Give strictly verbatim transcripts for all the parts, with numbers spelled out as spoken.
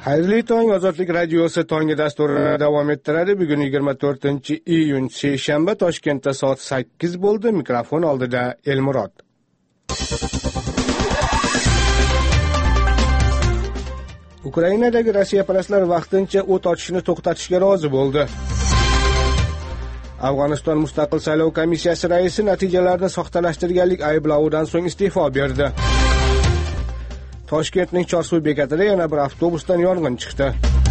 Xayrli tong, Ozodlik radiosi tongi dasturini davom ettiradi. Bugun yigirma to'rtinchi iyun seshanba, Toshkentda soat sakkiz bo'ldi. Mikrofon oldida Elmurod. Ukrainadagi Rossiyaparastlar vaqtincha o't ochishni to'xtatishga rozi bo'ldi. Afg'oniston mustaqil saylov komissiyasi raisi natijalarni soxtalashtirganlik ayblovidan so'ng iste'fo berdi. Toshkentning Chorsuv bekatida yana bir avtobusdan yong'in chiqdi.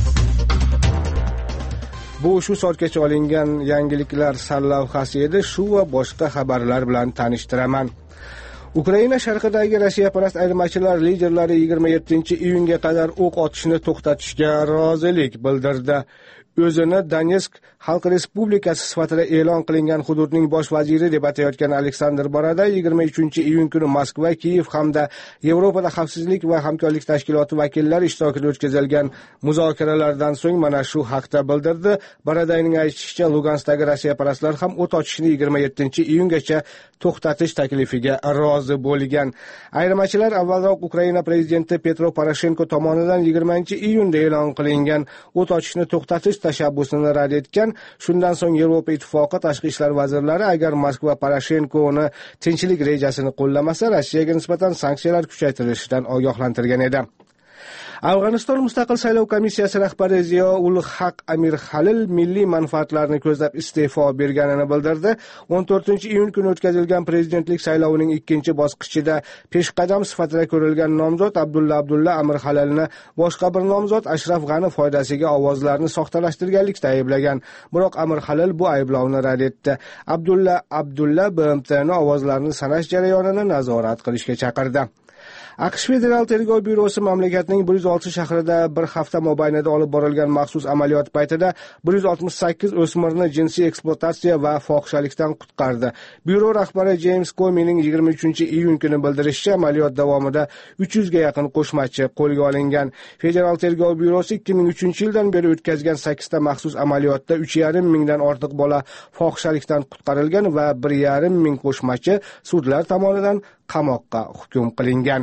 Bu shu soatgacha olingan yangiliklar sarlavhasi edi. Shu va boshqa xabarlar bilan tanishtiraman. Ukraina sharqidagi Rossiyaparast ayirmachilar liderlari yigirma yettinchi iyunga qadar o'q otishni to'xtatishga rozilik bildirdi. O'zini Donetsk Xalq Respublikasi sifatida e'lon qilingan hududning bosh vaziri deb atayotgan Aleksandr Boroday yigirma uchinchi iyun kuni Moskva, Kiyev hamda Yevropada xavfsizlik va hamkorlik tashkiloti vakillari ishtirokida o'tkazilgan muzokaralardan so'ng mana shu haqda bildirdi. Borodayning aytishicha, Luganskdagi Rossiyaparastlar ham o't ochishni yigirma yettinchi iyungacha to'xtatish taklifiga rozi bo'lgan. Ayirmachilar avvalroq Ukraina prezidenti Petro Poroshenko tomonidan yigirmanchi iyunda e'lon qilingan o't ochishni to'xtatish tashabbusini rad etgan. Shundan so'ng Yevropa Ittifoqi tashqi ishlar vazirlari agar Moskva Poroshenkoni tinchlik rejasini qo'llamasa, Rossiyaga nisbatan sanksiyalar kuchaytirilishidan ogohlantirgan edi. Afg'oniston mustaqil saylov komissiyasi rahbari Ziyoul Haq Amir Halil milliy manfaatlarni ko'zlab iste'fo berganini bildirdi. o'n to'rtinchi iyun kuni o'tkazilgan prezidentlik saylovining ikkinchi bosqichida peshqadam sifatida ko'rilgan nomzod Abdulla Abdulla Amir Halilni boshqa bir nomzod Ashraf G'ani foydasiga ovozlarni soxtalashtirganlikda ayblagan. Biroq Amir Halil bu ayblovni rad etdi. Abdulla Abdulla B M Tni ovozlarni sanash jarayonini nazorat qilishga chaqirdi. AQSh Federal tergov byurosi mamlakatning bir yuz olti shahrida bir hafta mobaynida olib borilgan maxsus amaliyot paytida bir yuz oltmish sakkiz o'smirni jinsiy ekspluatatsiya va fohishalikdan qutqardi. Byuro rahbari James Comey'ning yigirma uchinchi iyun kuni bildirishicha, amaliyot davomida uch yuzga yaqin qo'shmachi qo'lga olingan. Federal tergov byurosi ikki ming uchinchi yildan beri o'tkazgan sakkizta maxsus amaliyotda uch yarim mingdan ortiq bola fohishalikdan qutqarilgan va bir yarim ming qo'shmachi sudlar tomonidan qamoqqa hukm qilingan.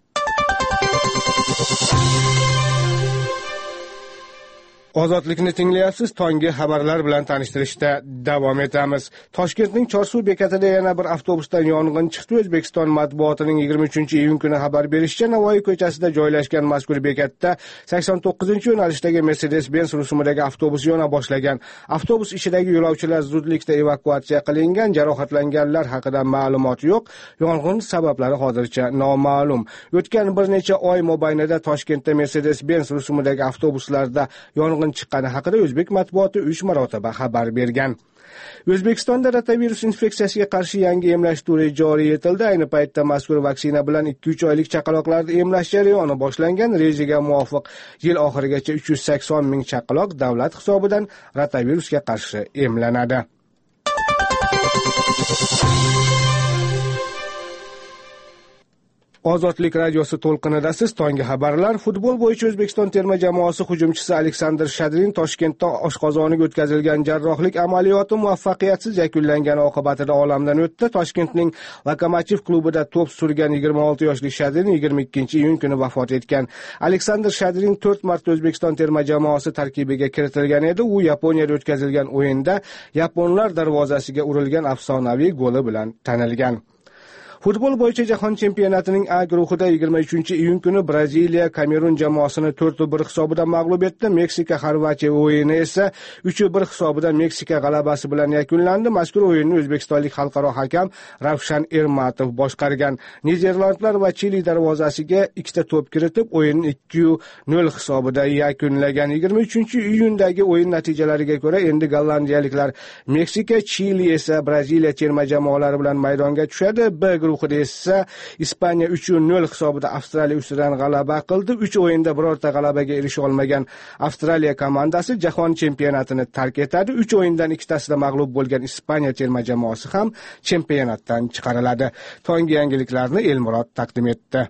Ozodlikni tinglayapsiz. Tongi xabarlar bilan tanishtirishda davom etamiz. Toshkentning Chorsuv bekatida yana bir avtobusdan yong'in chiqdi. O'zbekiston matbuotining yigirma uchinchi iyun kuni xabar berishicha, Navoiy ko'chasida joylashgan mazkur bekatda sakson to'qqizinchi yo'nalishidagi Mercedes-Benz rusumidagi avtobus yona boshlagan. Avtobus ichidagi yo'lovchilar zudlikda evakuatsiya qilingan. Jarohatlanganlar haqida ma'lumot yo'q. Yong'in sabablari hozircha noma'lum. O'tgan bir necha oy mobaynida Toshkentda Mercedes-Benz rusumidagi avtobuslarda yong'in chiqqani haqida o'zbek matbuoti uch marotaba xabar bergan. O'zbekistonda rotavirus infeksiyasiga qarshi yangi emlash turi joriy etildi. Ayni paytda mazkur vaksina bilan ikki uch oylik chaqaloqlarni emlash jarayoni boshlangan. Rejaga muvofiq yil oxirigacha uch yuz sakson ming chaqaloq davlat hisobidan rotavirusga qarshi emlanadi. Ozodlik radiosi to'lqinidasiz. Tongi xabarlar. Futbol bo'yicha O'zbekiston terma jamoasi hujumchisi Aleksandr Shadrin Toshkentda oshqozoniga o'tkazilgan jarrohlik amaliyoti muvaffaqiyatsiz yakunlangani oqibatida olamdan o'tdi. Toshkentning Lokomotiv klubida to'p surgan yigirma olti yoshli Shadrin yigirma ikkinchi iyun kuni vafot etgan. Aleksandr Shadrin to'rt marta O'zbekiston terma jamoasi tarkibiga kiritilgan edi. U Yaponiyada o'tkazilgan o'yinda yaponlar darvozasiga urilgan afsonaviy goli bilan tanilgan. Futbol bo'yicha jahon chempionatining A guruhida yigirma uchinchi iyun kuni Braziliya Kamerun jamoasini to'rt bir hisobida mag'lub etdi. Meksika Xorvatiya o'yini esa uch bir hisobida Meksika g'alabasi bilan yakunlandi. Mazkur o'yinni o'zbekistonlik xalqaro hakam Ravshan Ermatov boshqargan. Niderlandlar va Chili darvozasiga ikkita to'p kiritib, o'yinni ikki nol hisobida yakunlagan. yigirma uchinchi iyundagi o'yin natijalariga ko'ra endi gollandiyaliklar Meksika, Chili esa Braziliya terma jamoalari bilan maydonga tushadi. B guruhida esa Ispaniya uch nol hisobida Avstraliya ustidan g'alaba qildi. uch o'yinda birorta g'alabaga erisha olmagan Avstraliya komandasi jahon chempionatini tark etadi. uch o'yindan ikkitasida mag'lub bo'lgan Ispaniya terma jamoasi ham chempionatdan chiqariladi. Tongi yangiliklarni Elmurod taqdim etdi.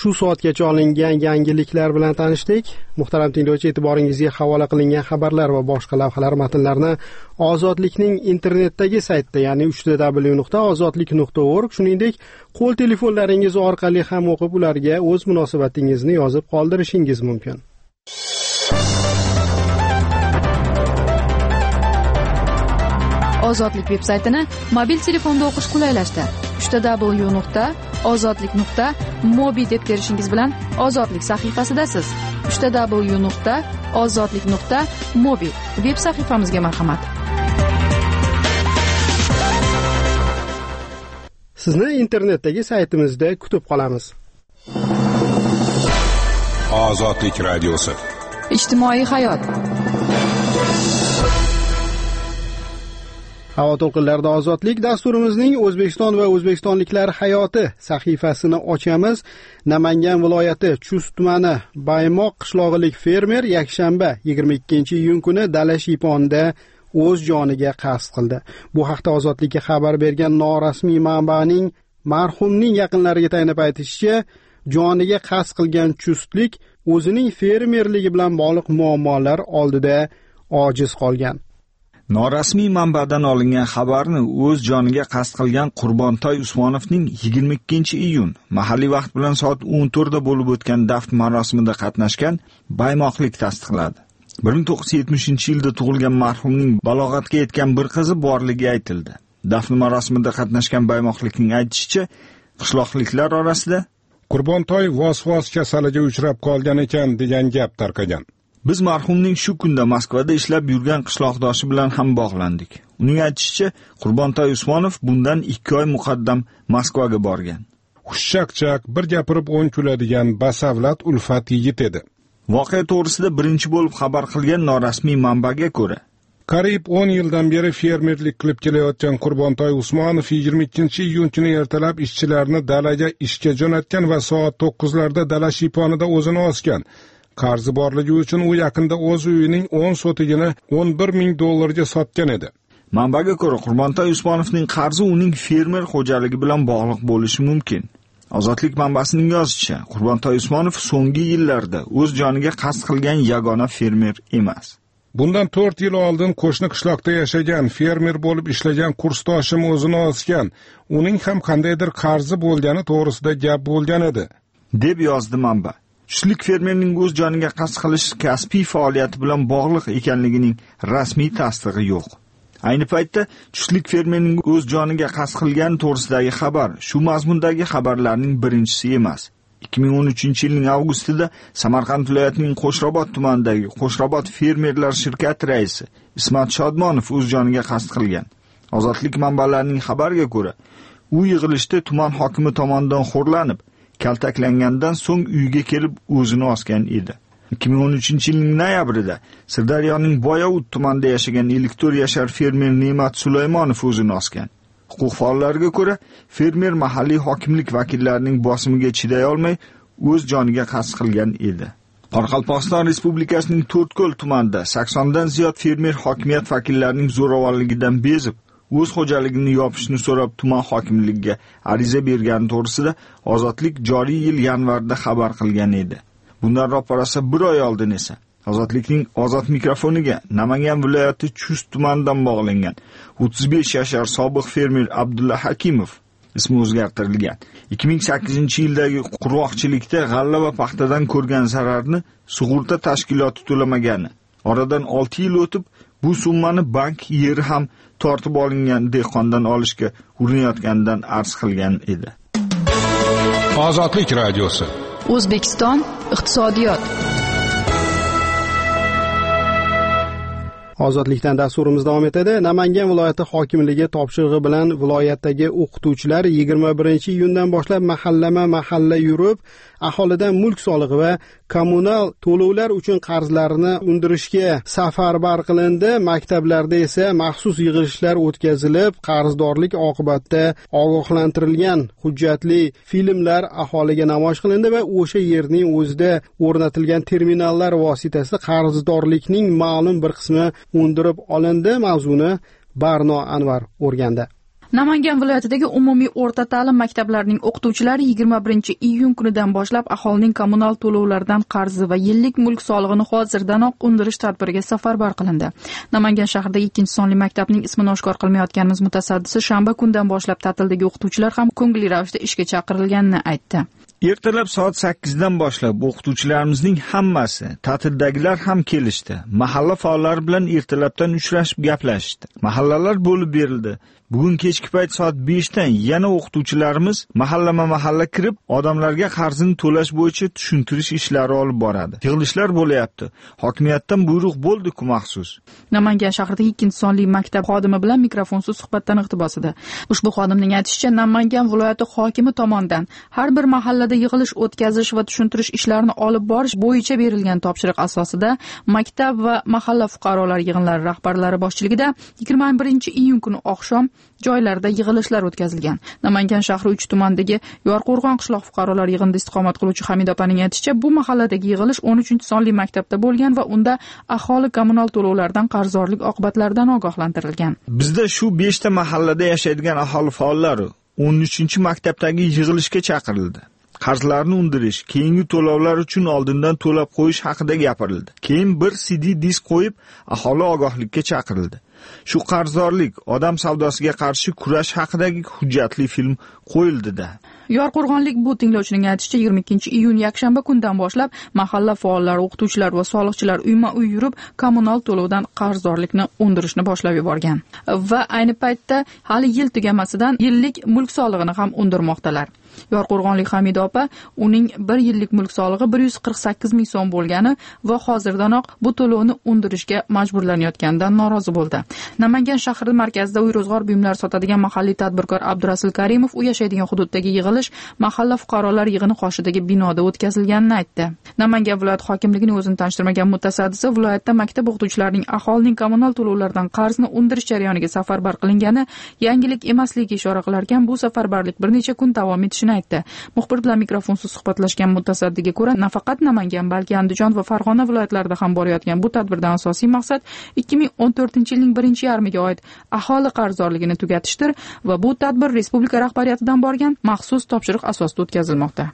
shu soatgacha olingan yangiliklar bilan tanishdik. Muhtaram tinglovchi, e'tiboringizga havola qilingan xabarlar va boshqa lavhalar matnlarini Ozodlikning internetdagi saytida, ya'ni w w w nuqta ozodlik nuqta org, shuningdek qo'l telefonlaringiz orqali ham o'qib ularga o'z munosabatingizni yozib qoldirishingiz mumkin. Ozodlik veb-saytini mobil telefonda o'qish qulaylashdi. w w w nuqta ozodlik nuqta mobi deb terishingiz bilan Ozodlik sahifasidasiz. w w w nuqta ozodlik nuqta mobi veb sahifamizga marhamat. Sizni internetdagi saytimizda kutib qolamiz. Ozodlik radiosi. Ijtimoiy hayot. Havo to'lqinlarida Ozodlik dasturimizning O'zbekiston va o'zbekistonliklar hayoti sahifasini ochamiz. Namangan viloyati Chust tumani Baymoq qishlog'ilik fermer yakshanba yigirma ikkinchi iyun kuni dala shiyponida o'z joniga qasd qildi. Bu haqda Ozodlikka xabar bergan norasmiy manbaning marhumning yaqinlariga tayanib aytishicha, joniga qasd qilgan chustlik o'zining fermerligi bilan bog'liq muammolar oldida ojiz qolgan. Norasmiy manbadan olingan xabarni o'z joniga qasd qilgan Qurbontoy Usmonovning yigirma ikkinchi iyun mahalliy vaqt bilan soat o'n to'rtda bo'lib o'tgan dafn marosimida qatnashgan baymoqlik tasdiqladi. bir ming to'qqiz yuz yetmishinchi yilda tug'ilgan marhumning balog'atga yetgan bir qizi borligi aytildi. Dafn marosimida qatnashgan baymoqlikning aytishicha, qishloqliklar orasida Qurbontoy vos-vos kasaliga uchrab qolgan ekan degan gap tarqagan. Biz marhumning shu kunda Moskvada ishlab yurgan qishloqdoshi bilan ham bog'landik. Uning aytishicha, Qurbontoy Usmonov bundan ikki oy muqaddam Moskvaga borgan. Xushchaqchaq, bir gapirib o'n kuladigan basavlat ulfat yigit edi. Voqea to'g'risida birinchi bo'lib xabar qilgan norasmiy manbaga ko'ra, qariyb o'n yildan beri fermerlik qilib kelayotgan Qurbontoy Usmonov yigirma ikkinchi iyun kuni ertalab ishchilarni dalaga ishga jo'natgan va soat to'qqizlarda dala shiyponida o'zini osgan. Qarzi borligi uchun u yaqinda o'z uyining o'n sotigini o'n bir ming dollarga sotgan edi. Manbaga ko'ra, Qurbontoy Usmonovning qarzi uning fermer xo'jaligi bilan bog'liq bo'lishi mumkin. Ozodlik manbasining yozishicha, Qurbontoy Usmonov so'nggi yillarda o'z joniga qasd qilgan yagona fermer emas. Bundan to'rt yil oldin qo'shni qishloqda yashagan, fermer bo'lib ishlagan kursdoshim o'zini osgan. Uning ham qandaydir qarzi bo'lgani to'g'risida gap bo'lgan edi, deb yozdi manba. Chustlik fermerning o'z joniga qasd qilish kasbiy faoliyati bilan bog'liq ekanligining rasmiy tasdig'i yo'q. Ayni paytda chustlik fermerning o'z joniga qasd qilgani to'g'risidagi xabar shu mazmundagi xabarlarning birinchisi emas. ikki ming o'n uchinchi yilning avgustida Samarqand viloyatining Qo'shrobod tumanidagi Qo'shrobod fermerlar shirkati raisi Ismat Shodmonov o'z joniga qasd qilgan. Ozodlik manbalarining xabariga ko'ra, u yig'ilishda tuman hokimi tomonidan xo'rlanib, kaltaklangandan so'ng uyga kelib o'zini osgan edi. ikki ming o'n uchinchi yilning noyabrida Sirdaryoning Boyovut tumanida yashagan Elektor Yashar fermer Ne'mat Sulaymonov o'zini osgan. Huquq faollariga ko'ra, fermer mahalliy hokimlik vakillarining bosimiga chiday olmay o'z joniga qasd qilgan edi. Qoraqalpog'iston Respublikasining To'rtko'l tumanida saksondan ziyod fermer hokimiyat vakillarining zo'ravonligidan bezib, o'z xo'jaligini yopishni so'rab tuman hokimligiga ariza bergani to'g'risida Ozodlik joriy yil yanvarda xabar qilgan edi. Bundan ro'parasi bir oy oldin esa Ozodlikning ozod mikrofoniga Namangan viloyati Chust tumanidan bog'langan o'ttiz besh yashar sobiq fermer Abdulla Hakimov ismi o'zgartirilgan. ikki ming sakkizinchi yildagi qurg'oqchilikda g'alla va paxtadan ko'rgan zararni sug'urta tashkiloti to'lamagani. Oradan olti yil o'tib bu summani bank yeri ham tortib olingan dehqondan olishga urinayotganidan arz qilgan edi. Ozodlik radiosi. O'zbekiston iqtisodiyot. Ozodlikdan dasturimiz davom etadi. Namangan viloyati hokimligi topshirig'i bilan viloyatdagi o'qituvchilar yigirma birinchi iyundan boshlab mahallama-mahalla yurib, aholidan mulk solig'i va kommunal to'lovlar uchun qarzlarini undirishga safarbar qilindi. Maktablarda esa maxsus yig'ilishlar o'tkazilib, qarzdorlik oqibatida ogohlantirilgan hujjatli filmlar aholiga namoyish qilindi va o'sha yerning o'zida o'rnatilgan terminallar vositasida qarzdorlikning ma'lum bir qismi undirib olindi. Mavzuni Barno Anvar o'rgandi. Namangan viloyatidagi umumiy o'rta ta'lim maktablarining o'qituvchilari yigirma birinchi iyun kunidan boshlab aholining kommunal to'lovlaridan qarzi va yillik mulk solig'ini hozirdanoq undirish tadbiriga safarbar qilindi. Namangan shahridagi ikkinchi sonli maktabning ismini oshkor qilmayotganimiz mutasaddisi shanba kundan boshlab ta'tildagi o'qituvchilar ham ko'ngilli ravishda ishga chaqirilganini aytdi. Ertalab soat sakkizdan boshlab o'qituvchilarimizning hammasi, ta'tildagilar ham kelishdi. Mahalla faollari bilan ertalabdan uchrashib gaplashishdi. Mahallalar bo'lib berildi. Bugun kechki payt soat beshdan yana o'qituvchilarimiz mahallama-mahalla kirib, odamlarga qarzini to'lash bo'yicha tushuntirish ishlari olib boradi. Yig'ilishlar bo'layapti. Hokimiyatdan buyruq bo'ldi-ku maxsus. Namangan shahridagi ikkinchi sonli maktab xodimi bilan mikrofonsiz suhbatdan iqtibosida. Ushbu xodimning aytishicha, Namangan viloyati hokimi tomonidan har bir mahallada yig'ilish o'tkazish va tushuntirish ishlarini olib borish bo'yicha berilgan topshiriq asosida maktab va mahalla fuqarolar yig'inlari rahbarlari boshchiligida yigirma birinchi iyun kuni oqshom joylarda yig'ilishlar o'tkazilgan. Namangan shahri uch tumanidagi Yorqo'rg'on qishloq fuqarolar yig'inida istiqomat qiluvchi Hamida opaning aytishicha, bu mahalladagi yig'ilish o'n uchinchi sonli maktabda bo'lgan va unda aholi kommunal to'lovlardan qarzdorlik oqibatlaridan ogohlantirilgan. Bizda shu beshta mahallada yashaydigan aholi faollari o'n uchinchi maktabdagi yig'ilishga chaqirildi. Qarzlarni undirish, keyingi to'lovlar uchun oldindan to'lab qo'yish haqida gapirildi. Keyin bir C D disk qo'yib, aholi ogohlikka chaqirildi. Shu qarzdorlik, odam savdosiga qarshi kurash haqidagi hujjatli film qo'yildi-da. Yorqo'rg'onlik bu tinglovchining aytishicha, yigirma ikkinchi iyun yakshanba kundan boshlab mahalla faollari, o'qituvchilar va soliqchilar uyma-uy yurib, kommunal to'lovdan qarzdorlikni undirishni boshlab yuborgan. Va ayni paytda hali yil tugamasidan yillik mulk solig'ini ham undirmoqdalar. Yorqo'rg'onlik Hamida opa uning bir yillik mulk solig'i bir yuz qirq sakkiz ming so'm bo'lgani va hozirdanoq bu to'lovni undirishga majburlanayotganidan norozi bo'ldi. Namangan shahri markazida uy ro'zg'or buyumlari sotadigan mahalliy tadbirkor Abdurasul Karimov u yashaydigan hududdagi yig'ilish mahalla fuqarolar yig'ini qoshidagi binoda o'tkazilganini aytdi. Namangan viloyat hokimligining o'zini tanishtirmagan mutasaddisi viloyatda maktab o'qituvchilarining aholining kommunal to'lovlaridan qarzni undirish jarayoniga safarbar qilingani yangilik emasligiga ishora qilarkan, bu safarbarlik bir necha kun davom etishi aytdi. Muxbir bilan mikrofonsiz suhbatlashgan mutasaddiga ko'ra, nafaqat Namangan, balki Andijon va Farg'ona viloyatlarida ham borayotgan bu tadbirdan asosiy maqsad ikki ming o'n to'rtinchi yilning birinchi yarmiga oid aholi qarzdorligini tugatishdir va bu tadbir respublika rahbariyatidan borgan maxsus topshiriq asosida o'tkazilmoqda.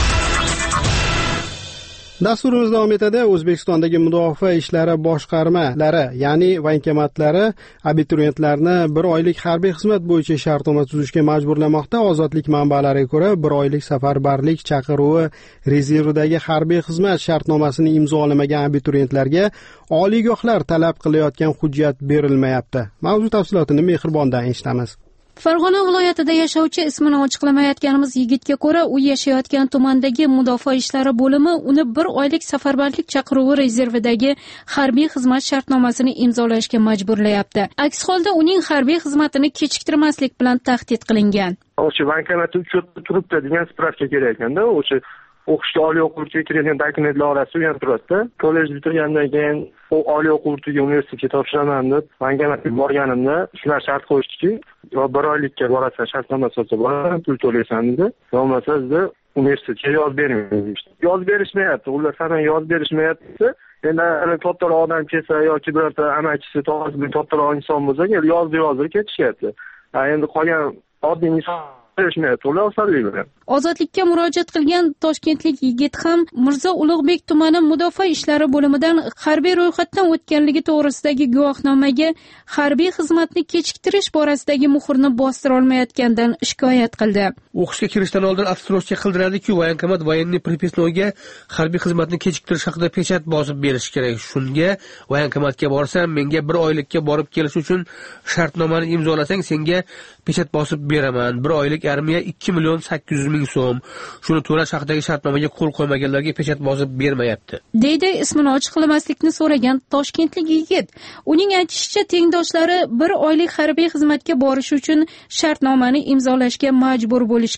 Dasturimiz davom etadi. O'zbekistondagi mudofaa ishlari boshqarmalari, ya'ni voenkomatlari abituriyentlarni bir oylik harbiy xizmat bo'yicha shartnoma tuzishga majburlamoqda. Ozodlik manbalariga ko'ra, bir oylik safarbarlik chaqiruvi rezervidagi harbiy xizmat shartnomasini imzolamagan abituriyentlarga oliygohlar talab qilayotgan hujjat berilmayapti. Mavzu tafsilotini Mehribondan eshitamiz. Farg'ona viloyatida yashovchi ismini ochiqlamayotganimiz yigitga ko'ra, u yashayotgan tumandagi mudofaa ishlari bo'limi uni bir oylik safarbarlik chaqiruvi rezervidagi harbiy xizmat shartnomasini imzolashga majburlayapti. Aks holda uning harbiy xizmatini kechiktirmaslik bilan tahdid qilingan. O'sha bankomatda uchta turibdi degan spravka kerak ekanda, o'sha o'qishga oliy o'quv yurtiga kiradigan dokumentlar orasida u ham turadi. Kollej bitirgandan keyin u oliy o'quv yurtiga universitetga topshiraman deb bankomatga borganimda shular shart qo'yishdiki, yo bir oylikka borasan, shartnoma asosida borasan, pul to'laysan dedi. Bo'lmasa sizni universitetga yozib bermaymiz. Yozib berishmayapti. Ular sana yozib berishmayapti. Endi to'rtta odam kelsa yoki birorta amakisi, tog'asi bilan to'rtta inson bo'lsa, yozdi yozdi ketishyapti. Endi qolgan oddiy inson Ozodlikka murojaat qilgan toshkentlik yigit ham Mirzo Ulug'bek tumani mudofaa ishlari bo'limidan harbiy ro'yxatdan o'tganligi to'g'risidagi guvohnomaga harbiy xizmatni kechiktirish borasidagi muhrni bostira olmayotgandan shikoyat qildi. O'qishga kirishdan oldin attestovka qildiradi-ku, voenkomat voyenniy pripesnoga harbiy xizmatni kechiktirish haqida pechat bosib berish kerak. Shunga voenkomatga borsam, menga bir oylikka borib kelish uchun shartnomani imzolasang, senga pechat bosib beraman. Bir oylik armiya ikki million sakkiz yuz ming so'm. Shuni to'lash haqidagi shartnomaga qo'l qo'ymaganlarga pechat bosib bermayapti. Deydi ismini ochiqlamaslikni so'ragan toshkentlik yigit. Uning aytishicha, tengdoshlari bir oylik harbiy xizmatga borish uchun shartnomani imzolashga majbur bo'lishgan.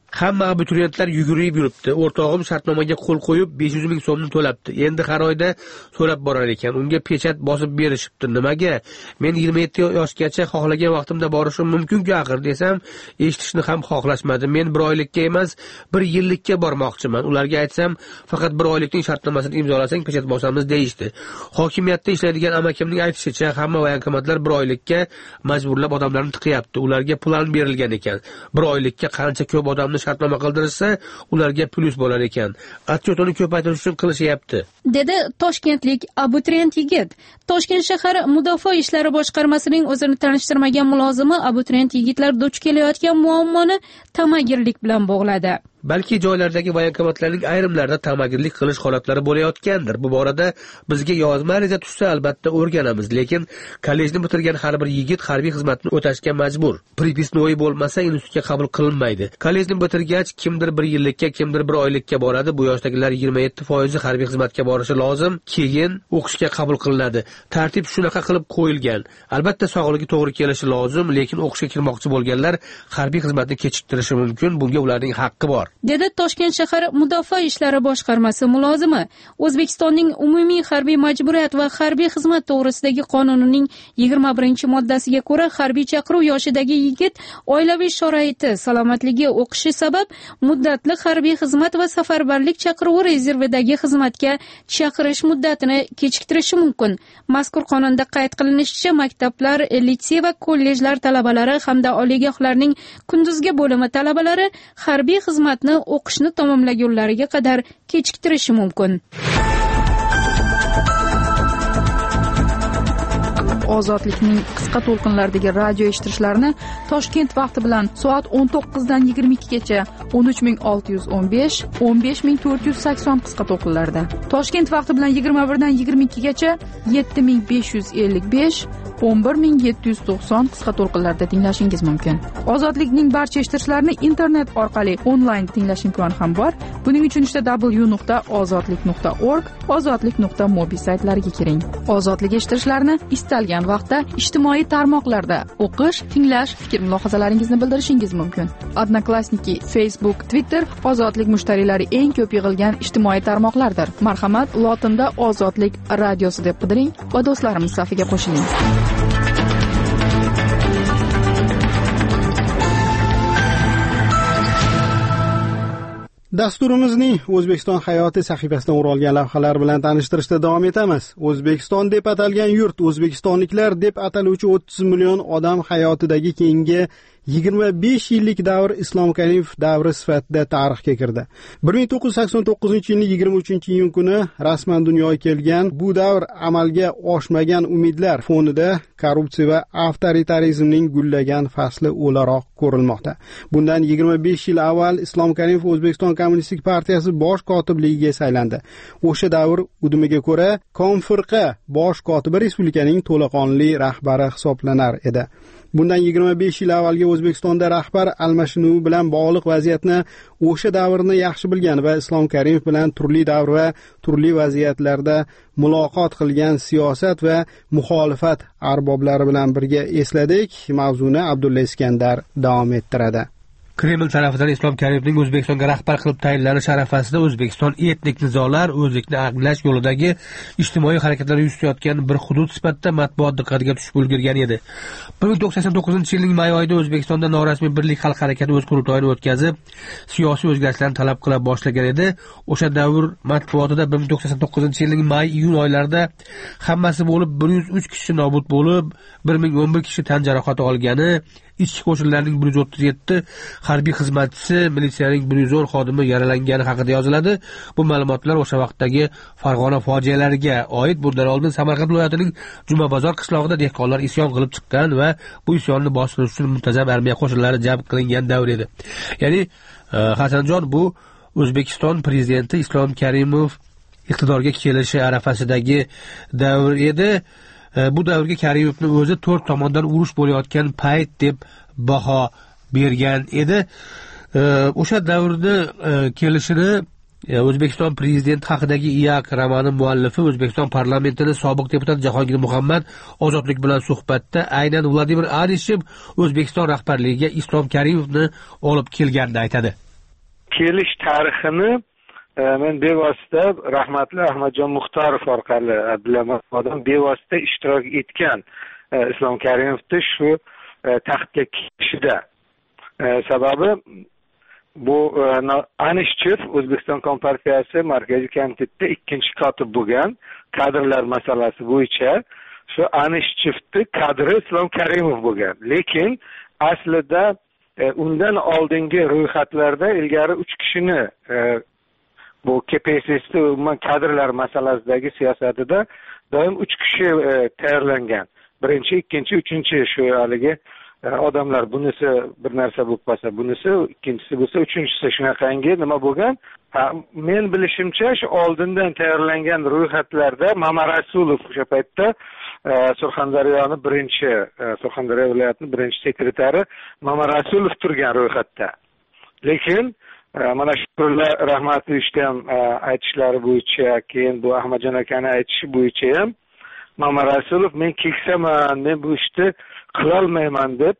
Hamma abituriyentlar yugurib yuribdi. O'rtog'im shartnomaga qo'l qo'yib besh yuz ming so'mni to'labdi. Endi har oyda to'lab borar ekan. Unga pechat bosib berishibdi. Nimaga? Men yigirma yetti yoshgacha xohlagan vaqtimda borishim mumkin-ku axir desam, eshitishni ham xohlashmadi. Men bir oylikka emas, bir yillikka bormoqchiman. Ularga aytsam, faqat bir oylikning shartnomasini imzolasang pechat bosamiz deyishdi. Hokimiyatda ishlaydigan amakimning aytishicha, hamma voyankomatlar bir oylikka majburlab odamlarni tiqyapti. Ularga plan berilgan ekan. Bir oylikka qancha ko'p odamni shartnoma qildirsa, ularga plyus bo'lar ekan. Отчетini ko'paytirish uchun qilishyapti, dedi toshkentlik abituriyent yigit. Toshkent shahar mudofaa ishlari boshqarmasining o'zini tanishtirmagan mulozimi abituriyent yigitlar duch kelayotgan muammoni tamagirlik bilan bog'ladi. Balki joylardagi voyankomatlarning ayrimlarida tamagirlik qilish holatlari bo'layotgandir. Bu borada bizga yozma ariza tushsa albatta o'rganamiz, lekin kollejni bitirgan har bir yigit harbiy xizmatni o'tashga majbur. Pripisnoy bo'lmasa institutga qabul qilinmaydi. Kollejni bitirgach kimdir bir yillikka, kimdir bir oylikka boradi. Bu yoshdagilar yigirma yetti foiz harbiy xizmatga borishi lozim, keyin o'qishga qabul qilinadi. Tartib shunaqa qilib qo'yilgan. Albatta sog'ligi to'g'ri kelishi lozim, lekin o'qishga kirmoqchi bo'lganlar harbiy xizmatni kechiktirishi mumkin. Bunga ularning haqqi bor, dedi Toshkent shahar mudofaa ishlari boshqarmasi mulozimi. O'zbekistonning umumiy harbiy majburiyat va harbiy xizmat to'g'risidagi qonunining yigirma birinchi moddasiga ko'ra harbiy chaqiruv yoshidagi yigit oilaviy sharoiti, salomatligi, o'qishi sabab muddatli harbiy xizmat va safarbarlik chaqiruvi rezervidagi xizmatga chaqirish muddatini kechiktirishi mumkin. Mazkur qonunda qayd qilinishicha, maktablar, litsey va kollejlar talabalari hamda oliygohlarning kunduzgi bo'limi talabalari harbiy xizmatni o'qishni tamomlagunlariga qadar kechiktirishi mumkin. Ozodlikning qisqa to'lqinlardagi radio eshittirishlarni Toshkent vaqti bilan soat o'n to'qqiz dan yigirma ikki gacha o'n uch ming olti yuz o'n besh, o'n besh ming to'rt yuz sakson qisqa to'lqinlarda, Toshkent vaqti bilan yigirma bir dan yigirma ikki gacha yetti ming besh yuz ellik besh, o'n bir ming yetti yuz to'qson qisqa to'lqinlarda tinglashingiz mumkin. Ozodlikning barcha eshittirishlarini internet orqali onlayn tinglash imkoni ham bor. Buning uchun ishda w nuqta ozodlik nuqta org, ozodlik nuqta mobi saytlariga kiring. Ozodlik eshittirishlarini istalgan vaqtda ijtimoiy tarmoqlarda o'qish, tinglash, fikr mulohazalaringizni bildirishingiz mumkin. Odnoklassniki, Facebook, Twitter ozodlik mushtariylari eng ko'p yig'ilgan ijtimoiy tarmoqlardir. Marhamat, lotinda Ozodlik radiosi deb qidiring va do'stlarimiz safiga qo'shiling. Dasturimizning O'zbekiston hayoti sahifasidan o'ralgan lavhalar bilan tanishtirishda davom etamiz. O'zbekiston deb atalgan yurt, o'zbekistonliklar deb ataluvchi o'ttiz million odam hayotidagi keyingi yigirma besh yillik davr Islom Karimov davri sifatida tarixga kirdi. bir ming to'qqiz yuz sakson to'qqizinchi yilning yigirma uchinchi iyun kuni rasman dunyoga kelgan bu davr amalga oshmagan umidlar fonida korrupsiya va avtoritarizmning gullagan fasli o'laroq ko'rilmoqda. Bundan yigirma besh yil avval Islom Karimov O'zbekiston Kommunistik partiyasi bosh kotibligiga saylandi. O'sha davr udumiga ko'ra Komfirqa bosh kotibi respublikaning to'laqonli rahbari hisoblanar edi. Bundan yigirma besh yil avvalgi O'zbekistonda rahbar almashinuvi bilan bog'liq vaziyatni o'sha davrni yaxshi bilgan va Islom Karimov bilan turli davr va turli vaziyatlarda muloqot qilgan siyosat va muxolifat arboblari bilan birga esladik. Mavzuni Abdulla Iskandar davom ettiradi. Kreml tarafidan Islom Karimovning O'zbekistonga rahbar qilib tayinlanish arafasida O'zbekiston etnik nizolar, o'zlikni anglash yo'lidagi ijtimoiy harakatlar yuz tutayotgan bir hudud sifatida matbuot diqqatiga tushib ulgurgan edi. bir ming to'qqiz yuz sakson to'qqizinchi yilning may oyida O'zbekistonda norasmiy birlik xalq harakati o'z qurultoyini o'tkazib, siyosiy o'zgarishlarni talab qila boshlagan edi. O'sha davr matbuotida bir ming to'qqiz yuz sakson to'qqizinchi yilning may-iyun oylarida hammasi bo'lib bir yuz uch kishi nobud bo'lib, bir ming o'n bir kishi tan jarohati olgani, ichki qo'shinlarning bir yuz o'ttiz yetti harbiy xizmatchisi, militsiyaning bir yuz o'n xodimi yaralangani haqida yoziladi. Bu ma'lumotlar o'sha vaqtdagi Farg'ona fojialariga oid. Bundan oldin Samarqand viloyatining Jumabozor qishlog'ida dehqonlar isyon qilib chiqqan va bu isyonni bostirish uchun muntazam armiya qo'shinlari jalb qilingan davr edi. Ya'ni Hasanjon, bu O'zbekiston prezidenti Islom Karimov iqtidorga kelishi arafasidagi davr edi. Bu davrga Karimovni o'zi to'rt tomondan urush bo'layotgan payt deb baho bergan edi. O'sha davrda kelishini O'zbekiston prezidenti haqidagi Iyak romani muallifi, O'zbekiston parlamentining sobiq deputati Jahongir Muhammad Ozodlik bilan suhbatda aynan Vladimir Arishev O'zbekiston rahbarligiga Islom Karimovni olib kelganini aytadi. kelish tarixini men bevosita rahmatli Ahmadjon Muxtorov orqali bilaman. Odam bevosita ishtirok etgan Islom Karimovni shu taxtga kelishida. Sababi bu Anishchev O'zbekiston Kompartiyasi Markaziy komitetida ikkinchi kotib bo'lgan, kadrlar masalasi bo'yicha shu Anishchevni kadri Islom Karimov bo'lgan. Lekin aslida undan oldingi ro'yxatlarda ilgari uch kishini bu K P S S'da umuman kadrlar masalasidagi siyosatida doim uch kishi tayyorlangan. Birinchi, ikkinchi, uchinchi shu haligi odamlar bunisi bir narsa bo'lib qolsa, bunisi ikkinchisi bo'lsa, uchinchisi shunaqangi nima bo'lgan? Men bilishimcha shu oldindan tayyorlangan ro'yxatlarda Mamarasulov o'sha paytda Surxondaryoni birinchi Surxondaryo viloyatining birinchi sekretari Mamarasulov turgan ro'yxatda. Lekin mana Shukrullo Rahmatovich ham aytishlari bo'yicha, keyin bu Ahmadjon akani aytishi bo'yicha ham Mamarasulov men keksaman, men bu ishni qilolmayman deb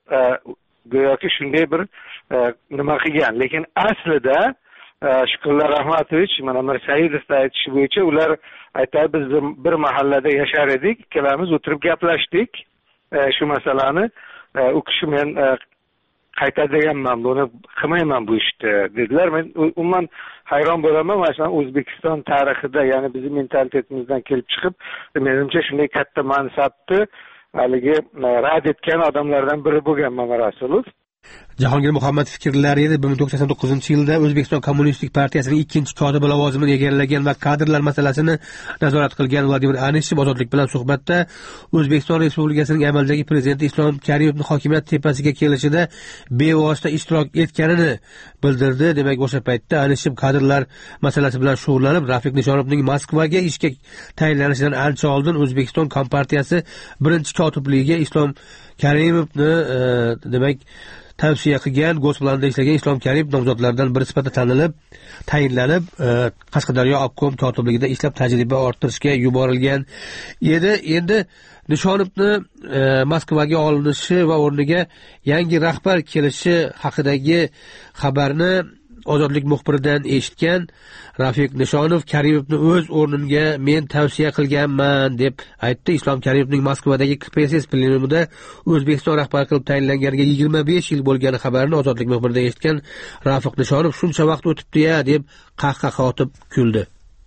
go'yoki shunday bir nima qilgan. Lekin aslida Shukrullo Rahmatovich mana Mirsaidovning aytishi bo'yicha ular aytadi, biz bir mahallada yashar edik, ikkalamiz o'tirib gaplashdik shu masalani. U kishi men qaytadiganman, buni qilmayman bu ishni dedilar. Men umuman hayron bo'laman, masalan O'zbekiston tarixida, ya'ni bizning mentalitetimizdan kelib chiqib, menimcha shunday katta mansabni haligi rad etgan odamlardan biri bo'lgan Mamarasulov. Jahongir Muhammad fikrlari edi. bir ming to'qson to'qqizinchi yilda O'zbekiston Kommunistik partiyasining ikkinchi kotibi lavozimini egallagan va kadrlar masalasini nazorat qilgan Vladimir Anishchev Ozodlik bilan suhbatda O'zbekiston Respublikasining amaldagi prezidenti Islom Karimovning hokimiyat tepasiga kelishida bevosita ishtirok etganini bildirdi. Demak, o'sha paytda Anishchev kadrlar masalasi bilan shug'ullanib, Rafiq Nishonovning Moskvaga ishga tayinlanishidan ancha oldin O'zbekiston Kompartiyasi birinchi kotibligiga Islom Karimovni demak tavsiya qilgan, Gosplanida ishlagan Islom Karimov nomzodlardan biri sifatida tanilib, tayinlanib, Qashqadaryo obkom kotibligida ishlab tajriba orttirishga yuborilgan edi. Endi Nishonovni Moskvaga olinishi va o'rniga yangi rahbar kelishi haqidagi xabarni Ozodlik muxbiridan eshitgan Rafiq Nishonov Karimovni o'z o'rniga men tavsiya qilganman deb aytdi. Islom Karimovning Moskvadagi K P S S plenumida O'zbekiston rahbari qilib tayinlanganiga yigirma besh yil bo'lgani xabarini Ozodlik muxbiridan eshitgan Rafiq Nishonov shuncha vaqt o'tibdi-ya deb qahqaha otib kuldi.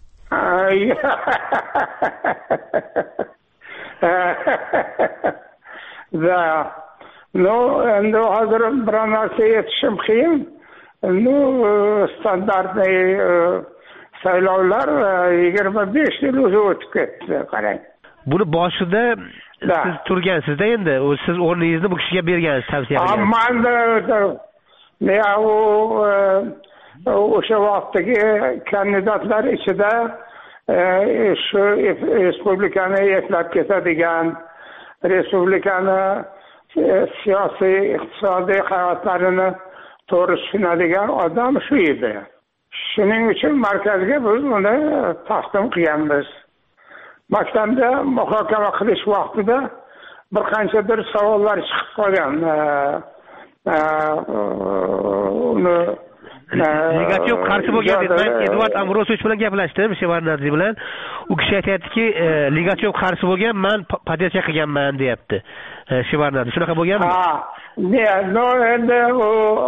Da, no, endi hozir bir narsa yetishim qiyin. Ну, standartniy saylovlar yigirma besh yil o'zi o'tib ketdi, qarang. Buni boshida siz turgansizda, endi siz o'rningizni bu kishiga bergansiz, tavsiya qilgansiz. Men o'sha vaqtdagi kandidatlar ichida shu respublikani eslab ketadigan, respublikani siyosiy, iqtisodiy hayotlarini to'g'ri tushunadigan odam shu edi. Shuning uchun markazga biz uni taqdim qilganmiz. Maktabda muhokama qilish vaqtida bir qanchadir savollar chiqib qolgan. Uni Negativ qarshi bo'lgan edi. Men Edvard Ambrosovich bilan gaplashdim, Shevardnadze bilan. U kishi aytayaptiki, Ligativ qarshi bo'lgan, men petitsiya qilganman, deyapti. Shevardnadze shunaqa bo'lganmi? Ha, ne, no, endi u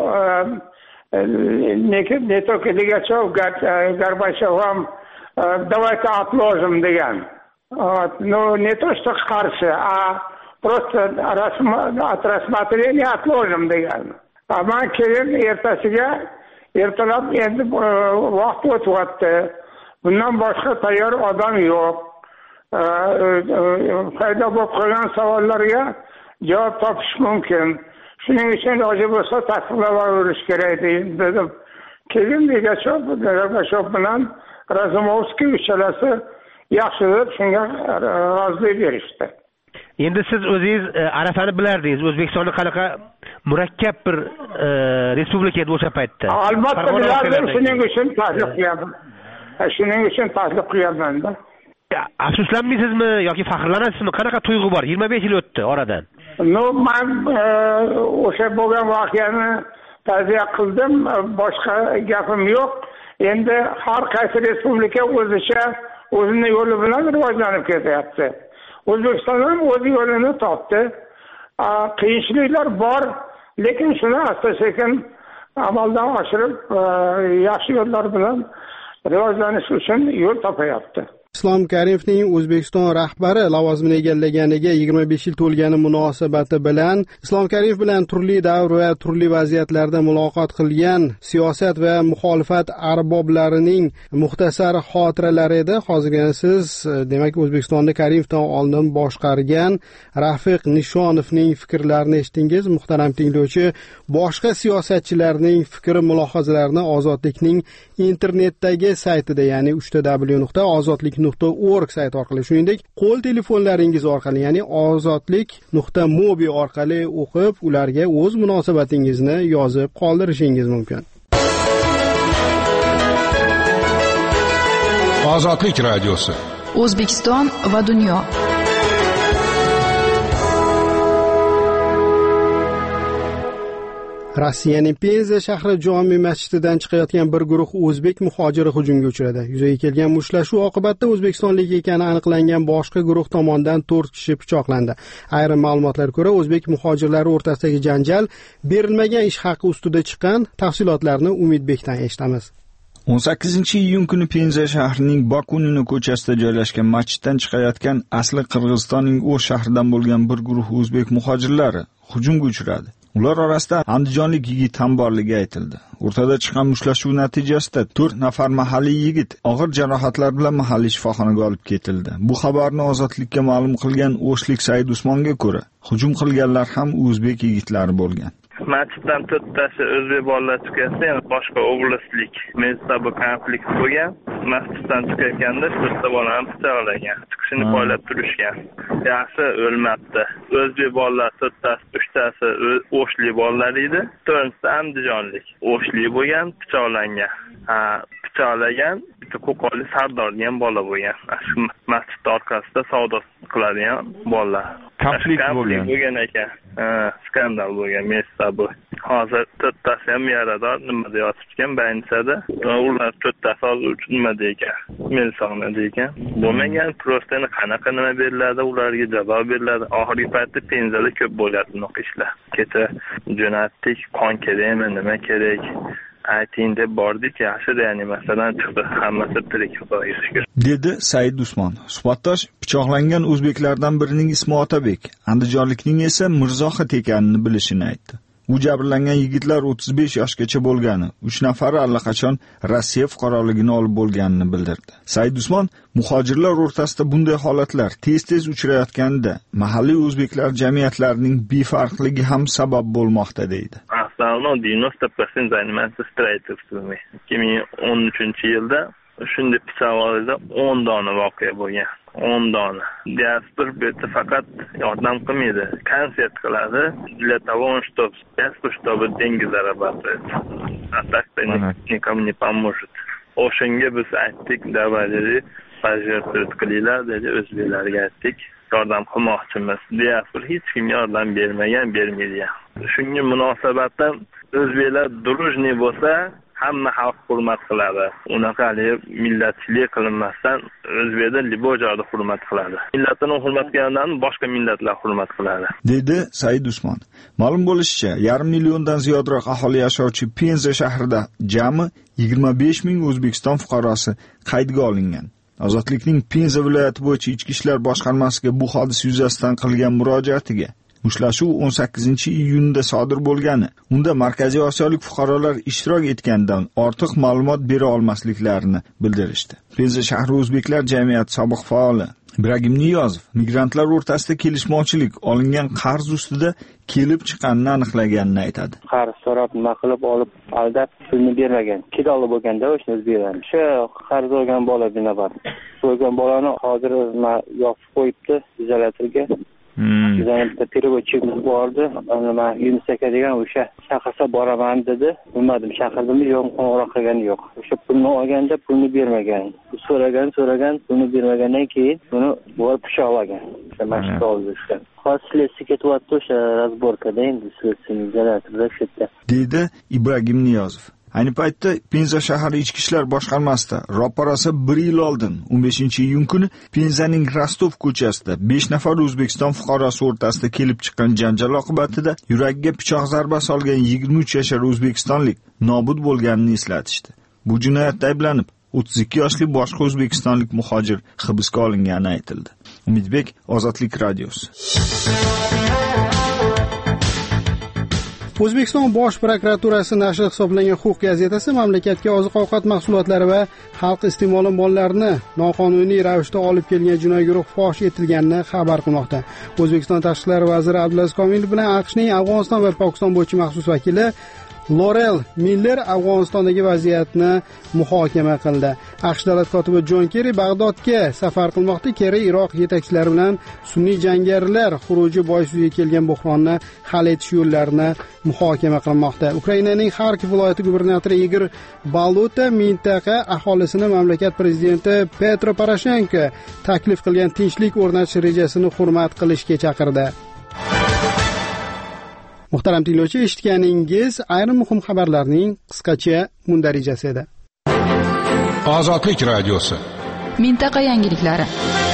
lekin не только Ligativ, Горбачев ham давайте отложим degan. Ну, не то что qarshi, a просто от рассмотрения отложим degan. Ama keyin ertasiga ertalab endi vaqt o'tyapti. Bundan boshqa tayyor odam yo'q. Paydo bo'lib qolgan savollarga javob topish mumkin. Shuning uchun iloji bo'lsa tasdiqlab olish kerak dedim. Keyin Ligativ bilan Razumovskiy uchalasi yaxshi deb shunga rozilik berishdi. Endi siz o'zingiz Arafani bilardingiz. O'zbekistonda qanaqa murakkab bir respublika edi o'sha paytda. Albatta bilardim, shuning uchun taklif qilganman. Shuning uchun taklif qilganman-da. Afsuslanmaysizmi yoki faxrlanasizmi? Qanaqa tuyg'u bor? yigirma besh yil o'tdi oradan. No, men o'sha bo'lgan voqeani ta'ziya qildim, boshqa gapim yo'q. Endi har qaysi respublika o'zicha o'zini yo'li bilan rivojlanib ketyapti. O'zbekiston ham o'z yo'lini topdi. Qiyinchiliklar bor, lekin shuni asta-sekin amaldan oshirib yaxshi yo'llar bilan rivojlanish uchun yo'l topayapti. Islom Karimovning O'zbekiston rahbari lavozimini egallaganiga yigirma besh yil to'lgani munosabati bilan Islom Karimov bilan turli davr va turli vaziyatlarda muloqot qilgan siyosat va muxolifat arboblarining muxtasar xotiralari edi. Hozirgina siz demak O'zbekistonni Karimovdan oldin boshqargan Rafiq Nishonovning fikrlarini eshitdingiz. Muhtaram tinglovchi, boshqa siyosatchilarning fikr mulohazalarini Ozodlikning internetdagi saytida, ya'ni uch w nuqta ozodlik nuqta org sayti orqali, shuningdek qo'l telefonlaringiz orqali, ya'ni ozodlik nuqta mobi orqali o'qib, ularga o'z munosabatingizni yozib qoldirishingiz mumkin. Ozodlik radiosi. O'zbekiston va dunyo. Rossiyaning Penza shahri jome masjididan chiqayotgan bir guruh o'zbek muhojiri hujumga uchradi. Yuzaga kelgan mushtlashuv oqibatida o'zbekistonlik ekani aniqlangan boshqa guruh tomonidan to'rt kishi pichoqlandi. Ayrim ma'lumotlarga ko'ra, o'zbek muhojirlari o'rtasidagi janjal berilmagan ish haqi ustida chiqqan. Tafsilotlarni Umidbekdan eshitamiz. o'n sakkizinchi iyun kuni Penza shahrining Bakunino ko'chasida joylashgan masjiddan chiqayotgan asli Qirg'izistonning O'sh shahridan bo'lgan bir guruh o'zbek muhojirlari hujumga uchradi. Ular orasida andijonlik yigit ham borligi aytildi. O'rtada chiqqan mushtlashuv natijasida to'rt nafar mahalliy yigit og'ir jarohatlar bilan mahalliy shifoxonaga olib ketildi. Bu xabarni Ozodlikka ma'lum qilgan O'shlik Said Usmonga ko'ra, hujum qilganlar ham o'zbek yigitlari bo'lgan. Masjiddan to'rttasi o'zbek bolalar chiqayotsa, yana boshqa oblastlik mesda bu konflikt bo'lgan. Masjiddan chiqayotganda to'rtta bolani pichoqlagan, chiqishini poylab turishgan. Yaxshi o'lmabdi. O'zbek bolalar to'rttasi, uchtasi O'shli bolalar edi, to'rttasi andijonlik. O'shli bo'lgan, pichoqlangan. Ha, pichoqlagan bitta qo'qonlik Sardorgan bola bo'lgan. Shu masjid orqasida savdo qiladigan bolalar. Konflikt bo'lgan ekan. Ha, skandal bo'lgan mesda bu. Hozir to'rttasi ham yarador, nimada yotibgan baynisada. Ular to'rttasi hozir nimada ekan? Melsonada ekan. Bo'lmagan, prosta qanaqa nima beriladi, ularga javob beriladi. Oxirgi paytda Penzada ko'p bo'ladi bunaqa ishlar. Kecha jo'natdik, qon kerakmi, nima kerak? Ayting deb bordik, yaxshi-da, ya'ni masalan chiqdi, hammasi tirik Xudoga shukr. Dedi Said Usmon. Suhbatdosh pichoqlangan o'zbeklardan birining ismi Otabek, andijonlikning esa Mirzohid ekanini bilishini aytdi. U jabrlangan yigitlar o'ttiz besh yoshgacha bo'lgani, uch nafari allaqachon Rossiya fuqaroligini olib bo'lganini bildirdi. Said Usmon muhojirlar o'rtasida bunday holatlar tez-tez uchrayotganida mahalliy o'zbeklar jamiyatlarining befarqligi ham sabab bo'lmoqda deydi. Aslida девяносто процентов занимается строительствами. ikki ming o'n uchinchi yilda shunday pichoqlarda o'n dona voqea bo'lgan. o'n dona. Diaspor beta faqat yordam qilmaydi, konsert qiladi. Для того, чтобы diaspor чтобы деньги зарабатывать. А так никому не поможет. O'shanga biz aytdik, davlatga pajratib qilinglar dedi, o'zbeklarga aytdik. Yordam qilmoqchimiz. Diaspor hech kimga yordam bermagan, bermaydi. Shunga munosabatdan o'zbeklar drujniy bo'lsa, hamma xalq hurmat qiladi. Unaqa millatchilik qilinmasdan o'zbeklar liboj joyda hurmat qiladi. Millatini hurmat qilgandan boshqa millatlar hurmat qiladi. Dedi Said Usmon. Ma'lum bo'lishicha, yarim milliondan ziyodroq aholi yashovchi Penza shahrida jami yigirma besh ming O'zbekiston fuqarosi qaydga olingan. Ozodlikning Penza viloyati bo'yicha ichki ishlar boshqarmasiga bu hodisa yuzasidan qilgan murojaatiga Mushtlashuv o'n sakkizinchi iyunda sodir bo'lgani, unda Markaziy Osiyolik fuqarolar ishtirok etganidan ortiq ma'lumot bera olmasliklarini bildirishdi. Penza shahri o'zbeklar jamiyati sobiq faoli Ibragim Niyozov migrantlar o'rtasida kelishmovchilik olingan qarz ustida kelib chiqqanini aniqlaganini aytadi. Qarz so'rab, nima qilib olib, aldab pulni bermagan. Kidoli bo'lganda o'shni o'zbeklar. Shu qarz olgan bola bino bor. Bo'lgan bolani hozir yopib qo'yibdi izolyatorga. Bizning bitta переводчигimiz bordi. Mana Yunus aka degan o'sha chaqirsa boraman dedi. Bilmadim, chaqirdimmi yo'q, qo'ng'iroq qilgani yo'q. O'sha pulni olganda pulni bermagan. So'ragan, so'ragan, pulni bermagandan keyin uni borib pichoqlagan. O'sha mashhur oldida. hozir следствие ketyapti o'sha разборкада endi следственный izolyatorda shu yerda, deydi Ibragim Niyozov. Ayni paytda Penza shahar ichki ishlar boshqarmasida ro'parasi bir yil oldin o'n beshinchi iyun kuni Penzaning Rostov ko'chasida besh nafar O'zbekiston fuqarosi o'rtasida kelib chiqqan janjal oqibatida yuragiga pichoq zarbasi olgan yigirma uch yashar o'zbekistonlik nobud bo'lganini eslatishdi. Bu jinoyatda ayblanib o'ttiz ikki yoshli boshqa o'zbekistonlik muhojir hibsga olingani aytildi. Umidbek, Ozodlik radiosi. O'zbekiston Bosh prokuraturasi nashri hisoblangan Huquq gazetasi mamlakatga oziq-ovqat mahsulotlari va xalq iste'moli mollarini noqonuniy ravishda olib kelgan jinoiy guruh fosh etilganini xabar qilmoqda. O'zbekiston Tashqi ishlar vaziri Abdulaziz Komilov bilan AQShning Afg'oniston va Pokiston bo'yicha maxsus vakili Lorel Miller Afg'onistondagi vaziyatni muhokama qildi. AQSh davlat kotibi Jon Kerri Bag'dodga safar qilmoqda. Kerri Iroq yetakchilari bilan sunniy jangarilar xuruji bois yuzaga kelgan buhronni hal etish yo'llarini muhokama qilmoqda. Ukrainaning Xarkov viloyati gubernatori Igor Baluta mintaqa aholisini mamlakat prezidenti Petro Poroshenko taklif qilgan tinchlik o'rnatish rejasini hurmat qilishga chaqirdi. Muhtaram tinglovchi, eshitganingiz ayrim muhim xabarlarning qisqacha mundarijasi edi. Ozodlik radiosi. Mintaqa yangiliklari.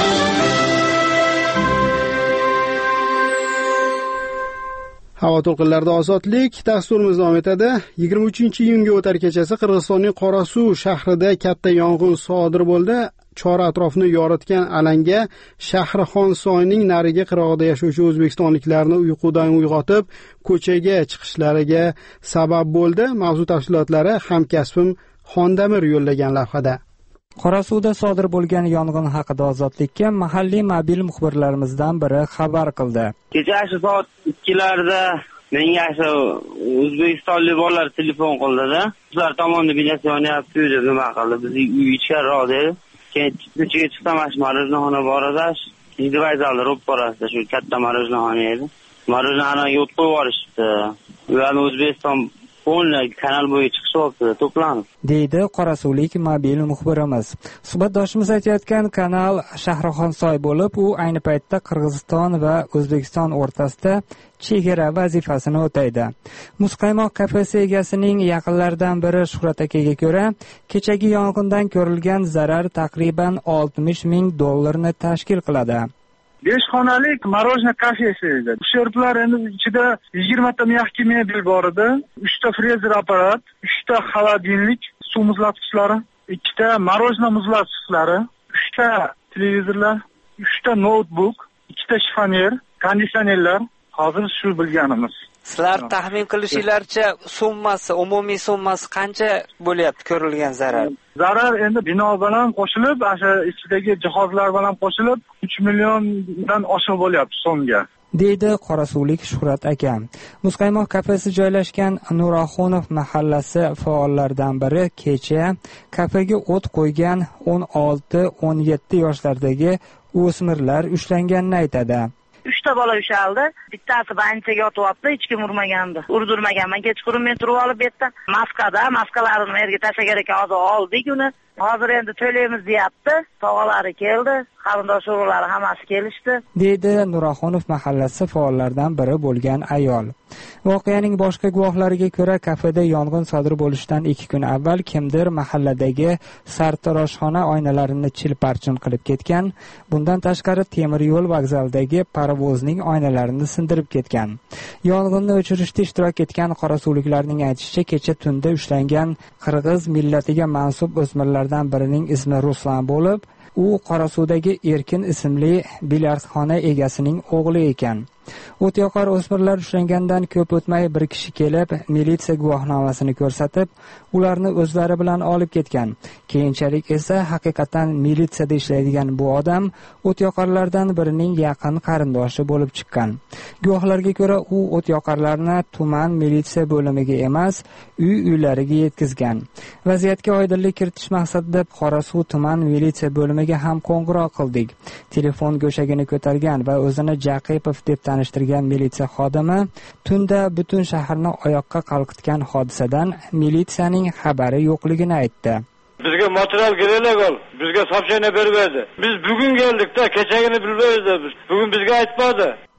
Havo to'lqinlarida ozodlik dasturimiz davom etadi. yigirma uchinchi iyunga o'tar kechasi Qirg'izistonning Qorasuv shahrida katta yong'in sodir bo'ldi. Chora atrofni yoritgan alanga Shahrixonsoyning narigi qirg'og'ida yashovchi o'zbekistonliklarni uyqudan uyg'otib, ko'chaga chiqishlariga sabab bo'ldi. Mavzu tafsilotlari hamkasbim Xondamir yo'llagan lavhada. Qorasuvda sodir bo'lgan yong'in haqida Ozodlikka mahalliy mobil muxbirlarimizdan biri xabar qildi. Kecha soat ikkilarda menga shu o'zbekistonlik bolalar telefon qildi-da. Ular tomonidan binasi yonyapti deb nima qildi. Bizning uy ichkariroq dedi. Keyin ko'chaga chiqsam, marojnoxona bor edi. Ikkinchi vokzalda ro'parasida shu katta marojnoxona edi. Marojnoxonaga o't qo'yib yuborishdi. Ularni O'zbekiston Polni kanal bo'yicha chiqishyapti, to'planib, deydi Qorasuvlik mobil muxbirimiz. Suhbatdoshimiz aytayotgan kanal Shahrixonsoy bo'lib, u ayni paytda Qirg'iziston va O'zbekiston o'rtasida chegara vazifasini o'taydi. Muzqaymoq kafesi egasining yaqinlaridan biri Shuhrat akaga ko'ra, kechagi yong'indan ko'rilgan zarar taqriban oltmish ming dollarni tashkil qiladi. besh xonalik marojna kafesi edi. Sherplar endi ichida yigirma ta mягкий mebel bor edi, uch ta frezer apparat, uch ta xolodilnik, suv muzlatgichlari, ikki ta marojna muzlatgichlari, uch ta televizorlar, uch ta notebook, ikki ta shifoner, konditsionerlar. Hozir shu bilganimiz. Sizlar taxmin qilishinglarcha summasi, umumiy summasi qancha bo'lyapti ko'rilgan zarar? Zarar endi bino bilan qo'shilib, o'sha ichidagi jihozlar bilan qo'shilib uch milliondan oshiq bo'lyapti so'mga, deydi Qorasuvlik Shuhrat aka. Muzqaymoq kafesi joylashgan Nuraxonov mahallasi faollaridan biri kecha kafega o't qo'ygan o'n olti o'n yetti yoshlardagi o'smirlar ushlanganini aytadi. Uchta bola ushaldi. Bittasi banchaga o'tyapti, hech kim urmagandi. Urdirmaganman. Kechqurun men turib olib betda maskada, maskalarini yerga tashlagan ekan, hozir oldik uni. Hozir endi to'laymiz deyapti. Tog'alari keldi, qarindosh urug'lari hammasi kelishdi, deydi Nuraxonov mahallasi faollaridan biri bo'lgan ayol. Voqeaning boshqa guvohlariga ko'ra, kafeda yong'in sodir bo'lishidan ikki kun avval kimdir mahalladagi sartaroshxona oynalarini chilparchin qilib ketgan. Bundan tashqari temir yo'l vokzalidagi parovozning oynalarini sindirib ketgan. Yong'inni o'chirishda ishtirok etgan qorasuvliklarning aytishicha, kecha tunda ushlangan qirg'iz millatiga mansub o'smirlardan birining ismi Ruslan bo'lib, u Qorasuvdagi Erkin ismli bilyardxona egasining o'g'li ekan. O't yoqar o'smirlar ushlangandan ko'p o'tmay bir kishi kelib, militsiya guvohnomasini ko'rsatib, ularni o'zlari bilan olib ketgan. Keyinchalik esa haqiqatan militsiyada ishlaydigan bu odam o't yoqarlardan birining yaqin qarindoshi bo'lib chiqqan. Guvohlarga ko'ra, u o't yoqarlarni tuman militsiya bo'limiga emas, uy-uylariga yetkazgan. Vaziyatga oydinlik kiritish maqsadida Qorasuv tuman militsiya bo'limiga ham qo'ng'iroq qildik. Telefon go'shagini ko'targan va o'zini Jaqipov deb tanishtirgan militsiya xodimi tunda butun shaharni oyoqqa qalqitgan hodisadan militsiyaning xabari yo'qligini aytdi. Bizga material kerak ol. Bizga so'zchani berib berdi. Biz bugun keldik-da, kechagini bilmaymiz. Bugun bizga aytmadi.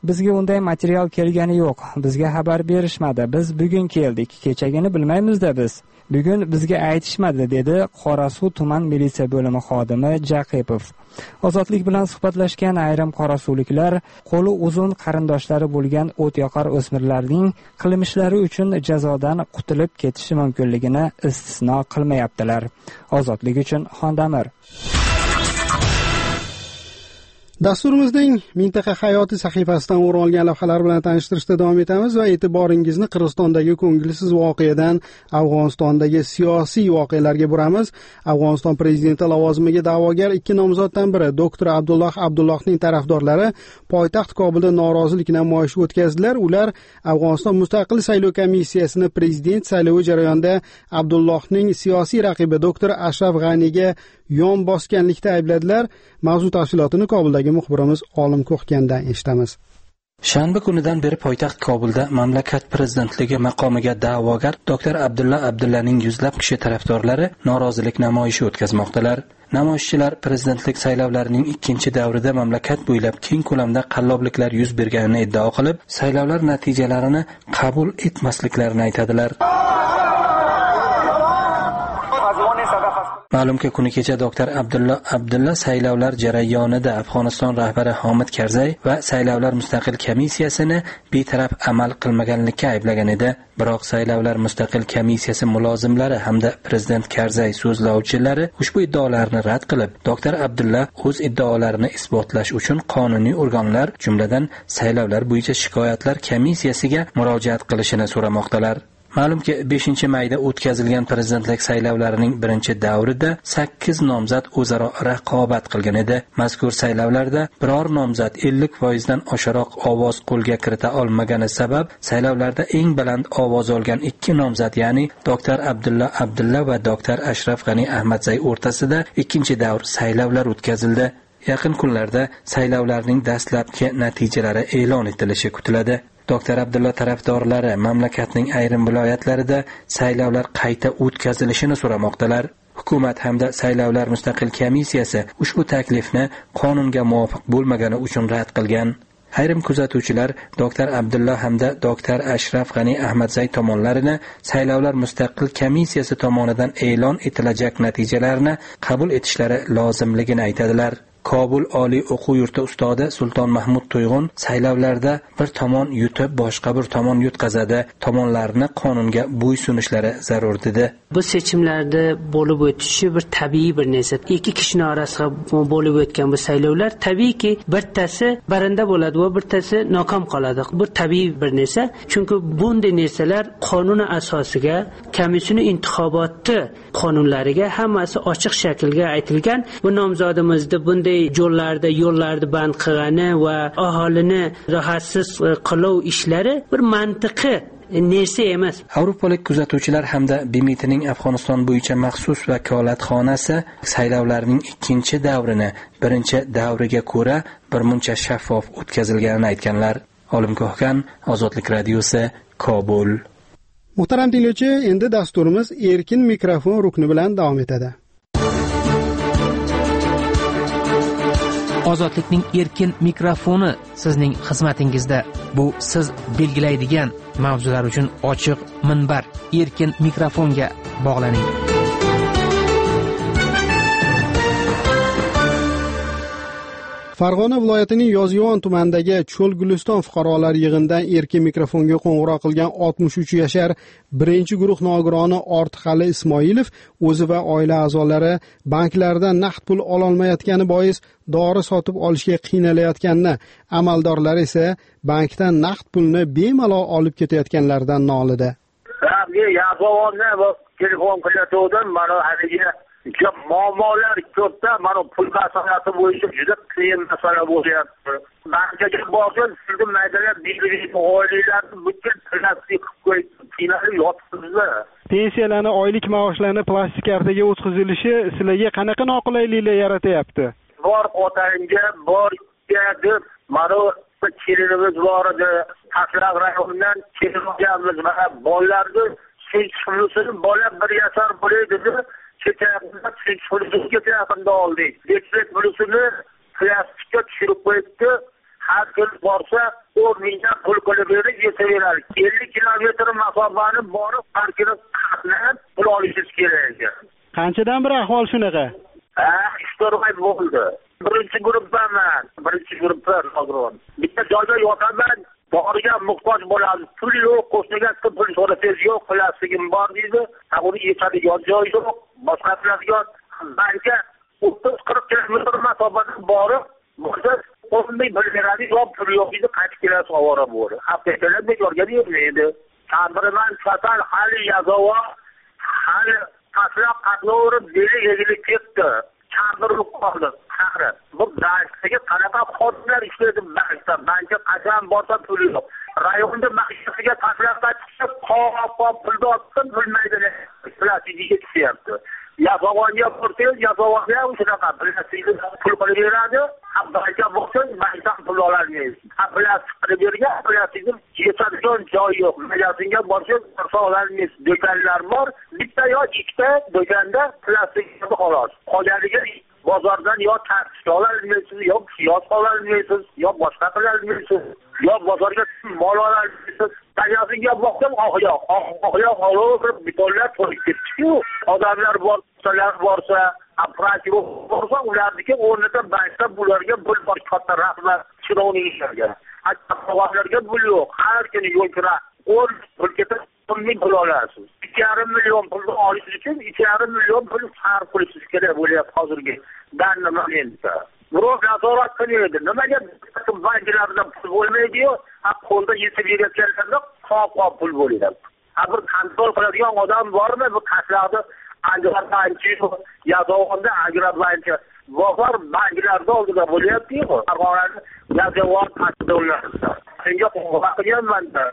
bizga unday material kelgani yo'q, bizga xabar berishmadi, biz bugun keldik, kechagini bilmaymiz-da biz. Bugun bizga aytishmadi, dedi Qorasuv tuman militsiya bo'limi xodimi Jaqipov. Ozodlik bilan suhbatlashgan ayrim qorasuvliklar qo'li uzun qarindoshlari bo'lgan o'tyoqar o'smirlarning qilmishlari uchun jazodan qutulib ketishi mumkinligini istisno qilmayaptilar. Ozodlik uchun Xondamir. Dasturimizning mintaqa hayoti sahifasidan o'ralgan lavhalar bilan tanishtirishda davom etamiz va e'tiboringizni Qirg'izistondagi ko'ngilsiz voqeadan Afg'onistondagi siyosiy voqealarga buramiz. Afg'oniston prezidenti lavozimiga da'vogar ikki nomzoddan biri doktor Abdulloh Abdullohning tarafdorlari poytaxt Kobulda norozilik namoyishi o'tkazdilar. Ular Afg'oniston mustaqil saylov komissiyasini prezident saylovi jarayonida Abdullohning siyosiy raqibi doktor Ashraf G'aniga yon bosganlikda aybladilar. Mavzu tafsilotini Kobuldagi muxbirimiz Olim Ko'xgandan eshitamiz. Shanba kunidan beri poytaxt Kobulda mamlakat prezidentligi maqomiga da'vogar doktor Abdulla Abdullaning yuzlab kishi tarafdorlari norozilik namoyishi o'tkazmoqdalar. Namoyishchilar prezidentlik saylovlarining ikkinchi davrida mamlakat bo'ylab keng ko'lamda qallobliklar yuz berganini iddao qilib, saylovlar natijalarini qabul etmasliklarini aytadilar. Ma'lumki, kuni kecha doktor Abdulla Abdulla saylovlar jarayonida Afg'oniston rahbari Hamid Karzay va saylovlar mustaqil komissiyasini betaraf amal qilmaganlikka ayblagan edi. Biroq saylovlar mustaqil komissiyasi mulozimlari hamda prezident Karzay so'zlovchilari ushbu iddaolarni rad qilib, doktor Abdulla o'z iddaolarini isbotlash uchun qonuniy organlar, jumladan saylovlar bo'yicha shikoyatlar komissiyasiga murojaat qilishini so'ramoqdalar. Ma'lumki, beshinchi mayda o'tkazilgan prezidentlik saylovlarining birinchi davrida sakkiz nomzod o'zaro raqobat qilgan edi. Mazkur saylovlarda biror nomzod ellik foiz dan oshiroq ovoz qo'lga kirita olmagani sabab saylovlarda eng baland ovoz olgan ikki nomzod, ya'ni doktor Abdulla Abdulla va doktor Ashraf G'ani Ahmadzay o'rtasida ikkinchi davr saylovlar o'tkazildi. Yaqin kunlarda saylovlarning dastlabki natijalari e'lon etilishi kutiladi. doktor Abdulla tarafdorlari mamlakatning ayrim viloyatlarida saylovlar qayta o'tkazilishini so'ramoqdalar. Hukumat hamda saylovlar mustaqil komissiyasi ushbu taklifni qonunga muvofiq bo'lmagani uchun rad qilgan. Ayrim kuzatuvchilar doktor Abdulla hamda doktor Ashraf G'ani Ahmadzay tomonlarini saylovlar mustaqil komissiyasi tomonidan e'lon etilajak natijalarni qabul etishlari lozimligini aytadilar. Kobul Oliy o'quv yurti ustodi Sulton Mahmud To'yg'un saylovlarda bir tomon yutib, boshqa bir tomon yutqazadi, tomonlarni qonunga bo'ysunishlari zarur dedi. Bu seçimlarda bo'lib o'tishi bir tabiiy bir narsa. Ikki kishining orasida bo'lib o'tgan bu saylovlar tabiiyki bittasi barinda bo'ladi va bittasi noqom qoladi. Bu tabiiy bir narsa. Chunki bunday narsalar qonun asosiga, komissiya intixoboti qonunlariga hammasi ochiq shaklga aytilgan. Bu nomzodimizda bunday yo'llarda yo'llarni band qilgani va aholini rohatsiz qilov ishlari bir mantiqi narsa emas. Yevropalik kuzatuvchilar hamda B M Tning Afg'oniston bo'yicha maxsus vakolatxonasi saylovlarning ikkinchi davrini birinchi davriga ko'ra birmuncha shaffof o'tkazilganini aytganlar. Olim Ko'xgan, Ozodlik radiosi, Kobul. Muhtaram tinglovchi, endi dasturimiz erkin mikrofon rukni bilan davom etadi. Ozodlikning erkin mikrofoni sizning xizmatingizda. Bu siz belgilaydigan mavzular uchun ochiq minbar. Erkin mikrofonga bog'laning. Farg'ona viloyatining Yozyovon tumanidagi Cho'l Guliston fuqarolar yig'inidan erkin mikrofonga qo'ng'iroq qilgan oltmish uch yashar birinchi guruh nogironi Ortiqali Ismoilov o'zi va oila a'zolari banklardan naqd pul ololmayotgani bois dori sotib olishga qiynalayotganini, amaldorlar esa bankdan naqd pulni bemalol olib ketayotganlaridan nolidi. Telefon qilayotgandim, mana haliga ko'p muammolar ko'pda, mana pul masalasi bo'yicha juda qiyin masala bo'lyapti. Bankaga borgan sizning maydalab belgilangan oilalarni butun plastik qilib qo'yib, qiynalib yotibsizlar. Pensiyalarni, oylik maoshlarni plastik kartaga o'tkazilishi sizlarga qanaqa noqulayliklar yaratyapti? Bor otangga, bor deb, mana kelinimiz bor edi. Tashlar rayonidan kelinganmiz, mana bolalarni sinchqisini bola bir yashar bo'ladi dedi. Ketyapti, sinchqisini ketyapti oldik. Dekret bulusini plastikka tushirib qo'yibdi. Har kun borsa to'rt mingdan pul qilib berib yetaveradi. ellik kilometr masofani borib har kuni qatnab pul olishingiz kerak ekan. Qanchadan bir ahvol shunaqa? Ha, uch to'rt oy bo'ldi. Birinchi guruhdaman, birinchi guruhda nogiron. Bitta joyda yotaman, boriga muhtoj bo'ladi. Pul yo'q, qo'shniga pul so'rasangiz yo'q, plastigim bor deydi. Ha, uni yetadigan joy yo'q, boshqa qiladigan banka o'ttiz qirq kilometr masofadan borib, bo'lsa o'zimni bildiradi, yo'q pul yo'q deydi, qaytib kelasiz ovora bo'ldi. Haftalar bekorga bermaydi. Sabirman fatal hali yazovo, hali tashlab qatnaverib deli egilib ketdi. Chaqirib qoldi. Qari. Bu bankdagi qanaqa xodimlar ishlaydi bankda? Bankka qachon borsa pul yo'q. Rayonda mahkamaga tashlab chiqsa, qop-qop pulni olib bilmaydi. Plastikiga tushyapti. Yazovonga borsangiz, yazovonga shunaqa plastikni pul qilib beradi. Banka bo'lsa, bankdan pul ololmaysiz. Plastik qilib bergan, plastikni yetadigan joy yo'q. Magazinga borsangiz, narsa ololmaysiz. Do'konlar bor, bitta yo ikkita do'konda plastikni xolos. Qolganiga bozordan yo tartib ololmaysiz, yo piyoz ololmaysiz, yo boshqa qilolmaysiz, yo bozorga mol ololmaysiz. Magazinga borsam, oqyoq, oqyoq olib, bitonlar to'lib ketdi-ku. Odamlar borsalar borsa, apparatchi bo'lsa, ularniki o'rnida bankda bularga pul bor, katta rahmat chirovning ishlariga. Hatta pul yo'q, har kuni yo'l kira o'n pul ketib, o'n ming pul olasiz. ikki yarim million pulni olish uchun ikki yarim million pul sarf qilishingiz kerak bo'lyapti hozirgi damda momentda. Birov nazorat qilmaydi. Nimaga banklarda pul bo'lmaydi-yu, qo'lda yetib yurayotganlarda qop-qop pul bo'ladi. Ha, bir kontrol qiladigan odam bormi? Bu tashlarni Agrobanki, Yazovonda Agrobanki bozor banklarda oldida bo'lyapti-yu. Farg'onada Yazovon tashkilotlarida. Senga qo'ng'iroq qilganman-da.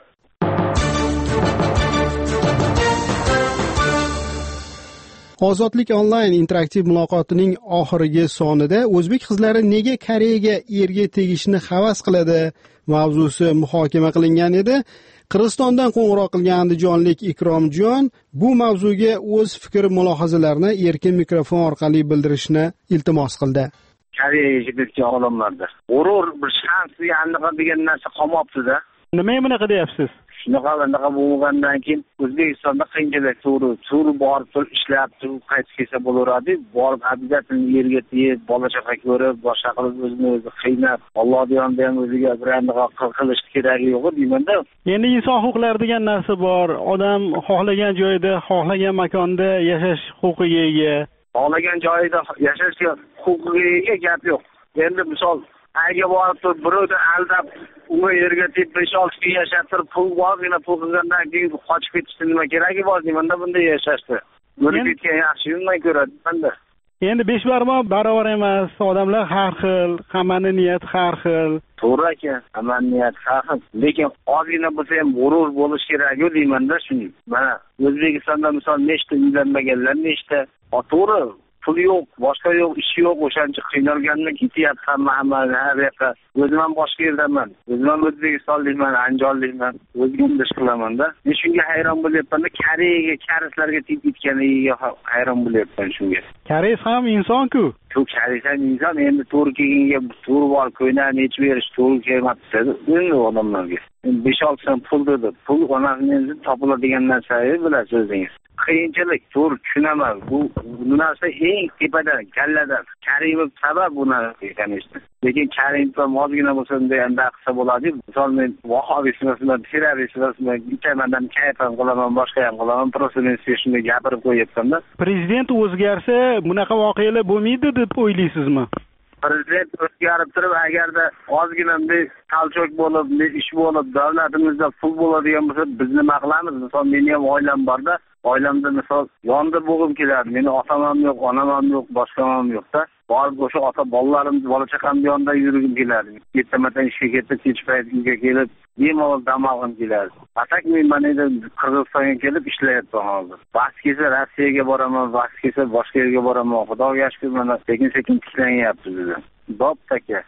Ozodlik onlayn interaktiv muloqotining oxirgi sonida o'zbek qizlari nega Koreyaga erga tegishni havas qiladi mavzusi muhokama qilingan edi. Qirg'izistondan qo'ng'iroq qilgan andijonlik Ikromjon bu mavzuga o'z fikr mulohazalarini erkin mikrofon orqali bildirishni iltimos qildi. Koreyaga ketgan odamlarda g'urur, bir shans degan narsa qolmabdi-da. Nimaga bunaqa deyapsiz? Shunaqa bunaqa bo'lgandan keyin O'zbekistonda qiyinchilik to'g'ri, to'g'ri borib turib ishlab turib qaytib kelsa bo'laveradi. Borib обязательно yerga tegib, bola chaqa ko'rib, boshqa qilib o'zini o'zi qiynab, Alloh yonida ham o'ziga birandiga qilish kerak yo'q deymanda. Endi inson huquqlari degan narsa bor. Odam xohlagan joyda, xohlagan makonda yashash huquqiga ega. Xohlagan joyda yashash huquqiga ega gap yo'q. Endi misol ayga borib turib, birovni aldab, unga yerga tegib besh olti kun yashab turib, pul borgina pul qilgandan keyin qochib ketishni nima keragi bor demanda bunday yashashdi. Bo'lib ketgan yaxshi yurmay ko'radi banda. Endi besh barmoq barobar emas, odamlar har xil, hammaning niyati har xil. To'g'ri ekan, hammaning niyati har xil. Lekin ozgina bo'lsa ham g'urur bo'lish kerak-ku deymanda shuni. Mana O'zbekistonda misol nechta uylanmaganlar, nechta, to'g'ri pul yo'q, boshqa yo'q, ish yo'q, o'shancha qiynalgandan ketyapti hamma hamma har yoqqa. O'zim ham boshqa yerdaman. O'zim ham O'zbekistonlikman, Andijonlikman. O'zimga ish qilaman-da. Men shunga hayron bo'lyapman-da, Koreyaga, karislarga tegib ketganiga hayron bo'lyapman shunga. Koreys ham inson-ku. Shu Koreys ham inson, endi to'g'ri kelganga to'g'ri bor, ko'ynak nechib berish to'g'ri kelmabdi dedi. Endi odamlarga. besh olti so'm pul dedi. Pul onasining topiladigan narsa bilasiz o'zingiz. Qiyinchilik, to'g'ri tushunaman. Bu narsa eng tepadan, kalladan. Karimov sabab bu narsa ekanishdi. Lekin Karimov ham ozgina bo'lsa bunday anda qilsa bo'ladi. Misol men vahobiysizman, terroristsizman, bittamandan kayfan qilaman, boshqa ham qilaman. Просто men sizga shunday gapirib qo'yapman-da. Prezident o'zgarsa, bunaqa voqealar bo'lmaydi deb o'ylaysizmi? Prezident o'zgarib turib, agarda ozgina bunday talchoq bo'lib, ish bo'lib, davlatimizda pul bo'ladigan bo'lsa, biz nima qilamiz? Misol mening ham oilam bor-da. Oilamda misol yonda bo'g'im keladi. Meni otam ham yo'q, onam ham yo'q, boshqa ham yo'q-da. Borib o'sha ota bolalarim, bola chaqam yonida yurgim keladi. Ertamatdan ishga ketib, kech payt uyga kelib, bemalol dam olgim keladi. Atak men mana endi Qirg'izistonga kelib ishlayapman hozir. Bas kelsa Rossiyaga boraman, bas kelsa boshqa yerga boraman. Xudoga shukr, mana sekin-sekin tiklanyapti bizda. Bo'pti-aka.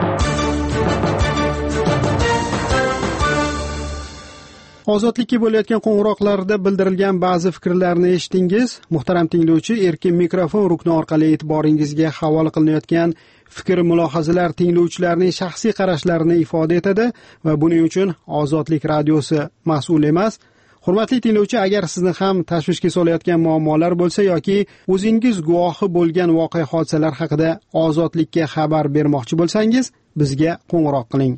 Ozodlikka bo'layotgan qo'ng'iroqlarda bildirilgan ba'zi fikrlarni eshitdingiz. Muhtaram tinglovchi, erkin mikrofon rukni orqali e'tiboringizga havola qilinayotgan fikr mulohazalar tinglovchilarning shaxsiy qarashlarini ifoda etadi va buning uchun Ozodlik radiosi mas'ul emas. Hurmatli tinglovchi, agar sizni ham tashvishga solayotgan muammolar bo'lsa yoki o'zingiz guvohi bo'lgan voqea hodisalar haqida Ozodlikka xabar bermoqchi bo'lsangiz, bizga qo'ng'iroq qiling.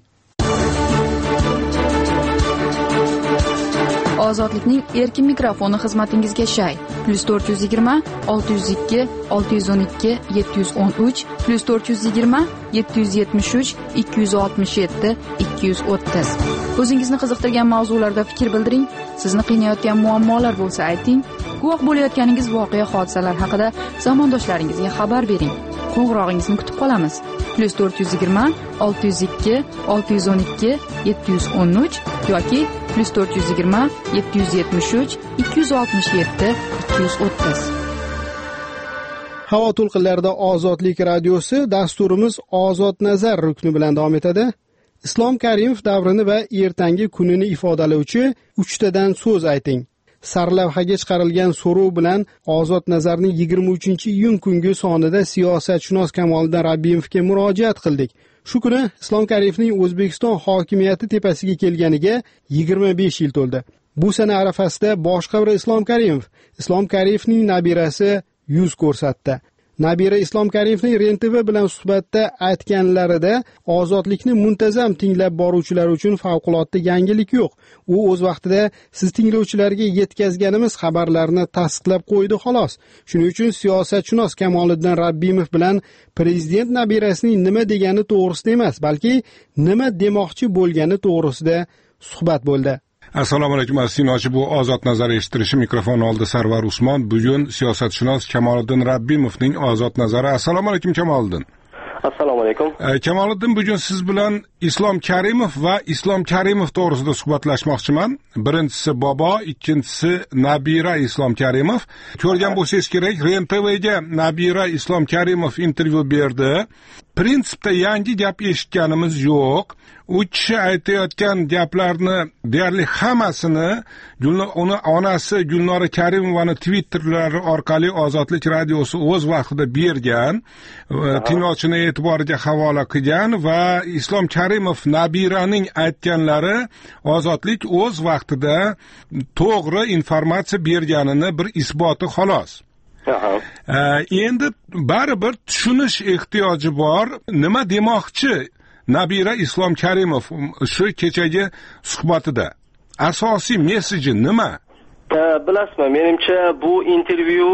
Ozodlikning erkin mikrofoni xizmatingizga shay. plus to'rt yuz yigirma olti yuz ikki olti yuz o'n ikki yetti yuz o'n uch plus to'rt yuz yigirma yetti yuz yetmish uch ikki yuz oltmish yetti ikki yuz o'ttiz. O'zingizni qiziqtirgan mavzularda fikr bildiring. Sizni qiynayotgan muammolar bo'lsa ayting. Guvoh bo'layotganingiz voqea hodisalar haqida zamondoshlaringizga xabar bering. Qo'ng'irog'ingizni kutib qolamiz. plus to'rt yuz yigirma olti yuz ikki olti yuz o'n ikki yetti yuz o'n uch yoki plus to'rt yuz yigirma yetti yuz yetmish uch ikki yuz oltmish yetti ikki yuz o'ttiz. Havo to'lqinlarida Ozodlik radiosi, dasturimiz Ozod nazar rukni bilan davom etadi. Islom Karimov davrini va ertangi kunini ifodalovchi uchtadan so'z ayting. Sarlavhaga chiqarilgan so'rov bilan Ozod nazarning yigirma uchinchi iyun kungi sonida siyosatshunos Kamoliddin Rabbimovga murojaat qildik. Shu kuni Islom Karimovning O'zbekiston hokimiyati tepasiga kelganiga yigirma besh yil to'ldi. Bu sana arafasida boshqa bir Islom Karimov, Islom Karimovning nabirasi yuz ko'rsatdi. Nabira Islom Karimovning R N T V bilan suhbatda aytganlarida ozodlikni muntazam tinglab boruvchilar uchun favqulodda yangilik yo'q. U o'z vaqtida siz tinglovchilarga yetkazganimiz xabarlarni tasdiqlab qo'ydi xolos. Shuning uchun siyosatshunos Kamoliddin Rabbimov bilan prezident nabirasining nima degani to'g'risida emas, balki nima demoqchi bo'lgani to'g'risida suhbat bo'ldi. Assalomu alaykum aziz bu Ozod nazar eshitirishi mikrofon oldi Sarvar Usmon. Bugun siyosatshunos Kamoliddin Rabbimovning Ozod nazari. Assalomu alaykum Kamoliddin. Assalomu alaykum. E, Kamoliddin, bugun siz bilan Islom Karimov va Islom Karimov to'g'risida suhbatlashmoqchiman. Birinchisi bobo, ikkinchisi nabira Islom Karimov. Ko'rgan bo'lsangiz kerak, R N T V ga nabira Islom Karimov intervyu berdi. Prinsipda yangi gap eshitganimiz yo'q. U kishi aytayotgan gaplarni deyarli hammasini uni onasi Gulnora Karimovani Twitterlari orqali Ozodlik radiosi o'z vaqtida bergan, tinglovchini e'tiboriga havola qilgan va Islom Karimov nabiraning aytganlari Ozodlik o'z vaqtida to'g'ri informatsiya berganini bir isboti xolos. Aha. Endi baribir tushunish ehtiyoji bor. Nima demoqchi nabira Islom Karimov shu kechagi suhbatida? Asosiy meseji nima? Bilasizmi, menimcha bu intervyu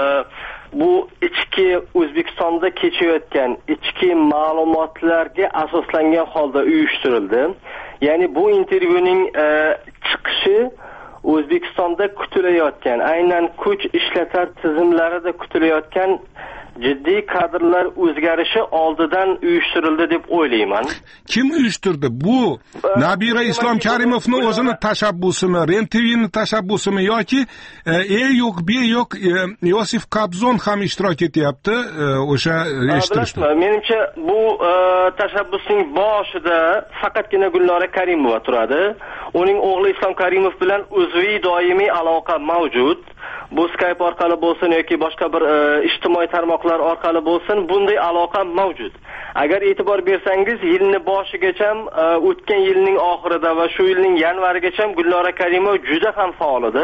bu ichki O'zbekistonda kechayotgan ichki ma'lumotlarga asoslangan holda uyushtirildi. Ya'ni bu intervyuning chiqishi O'zbekistonda kutilayotgan, aynan kuch ishlatar tizimlarida kutilayotgan jiddiy kadrlar o'zgarishi oldidan uyushtirildi deb o'ylayman. Kim uyushtirdi? Bu nabira Islom Karimovni o'zini tashabbusimi, R N T V'ni tashabbusimi yoki e yo'q, B yo'q, Yosif Qabzon ham ishtirok etyapti o'sha eshittirishda? Menimcha bu tashabbusning boshida faqatgina Gulnora Karimova turadi. Uning o'g'li Islom Karimov bilan uzviy doimiy aloqa mavjud. Bu Skype orqali bo'lsin yoki boshqa bir e, ijtimoiy tarmoqlar orqali bo'lsin, bunday aloqa mavjud. Agar e'tibor bersangiz, yilning boshigacha, e, o'tgan yilning oxirida va shu yilning yanvarigacha Gulnora Karimova juda ham faol edi.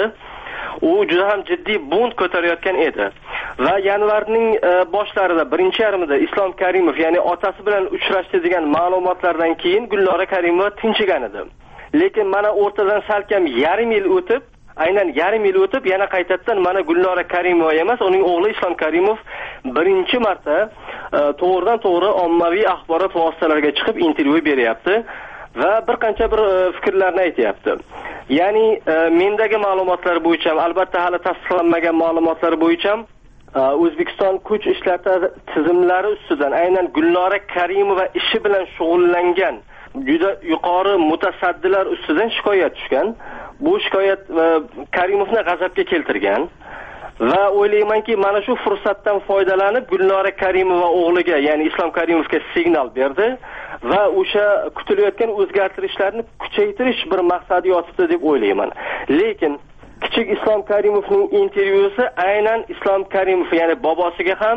U juda ham jiddiy bund ko'tarayotgan edi. Va yanvarning e, boshlarida, birinchi yarmida Islom Karimov, ya'ni otasi bilan uchrashdi degan ma'lumotlardan keyin Gulnora Karimova tinchigan edi. Lekin mana o'rtadan salkam yarim yil o'tib, aynan yarim yil o'tib yana qaytadan mana Gulnora Karimova emas, uning o'g'li Islom Karimov birinchi marta e, to'g'ridan to'g'ri ommaviy axborot vositalariga chiqib intervyu beryapti va bir qancha bir e, fikrlarni aytyapti. Ya'ni e, mendagi ma'lumotlar bo'yicha, albatta hali tasdiqlanmagan ma'lumotlar bo'yicha e, O'zbekiston kuch ishlatar tizimlari ustidan aynan Gulnora Karimova ishi bilan shug'ullangan juda yuqori mutasaddilar ustidan shikoyat tushgan. Bu shikoyat e, Karimovni g'azabga keltirgan va o'ylaymanki, mana shu fursatdan foydalanib Gulnora Karimova o'g'liga, ya'ni Islom Karimovga signal berdi va o'sha kutilayotgan o'zgartirishlarni kuchaytirish bir maqsadi yotibdi deb o'ylayman. Lekin kichik Islom Karimovning intervyusi aynan Islom Karimov, ya'ni bobosiga ham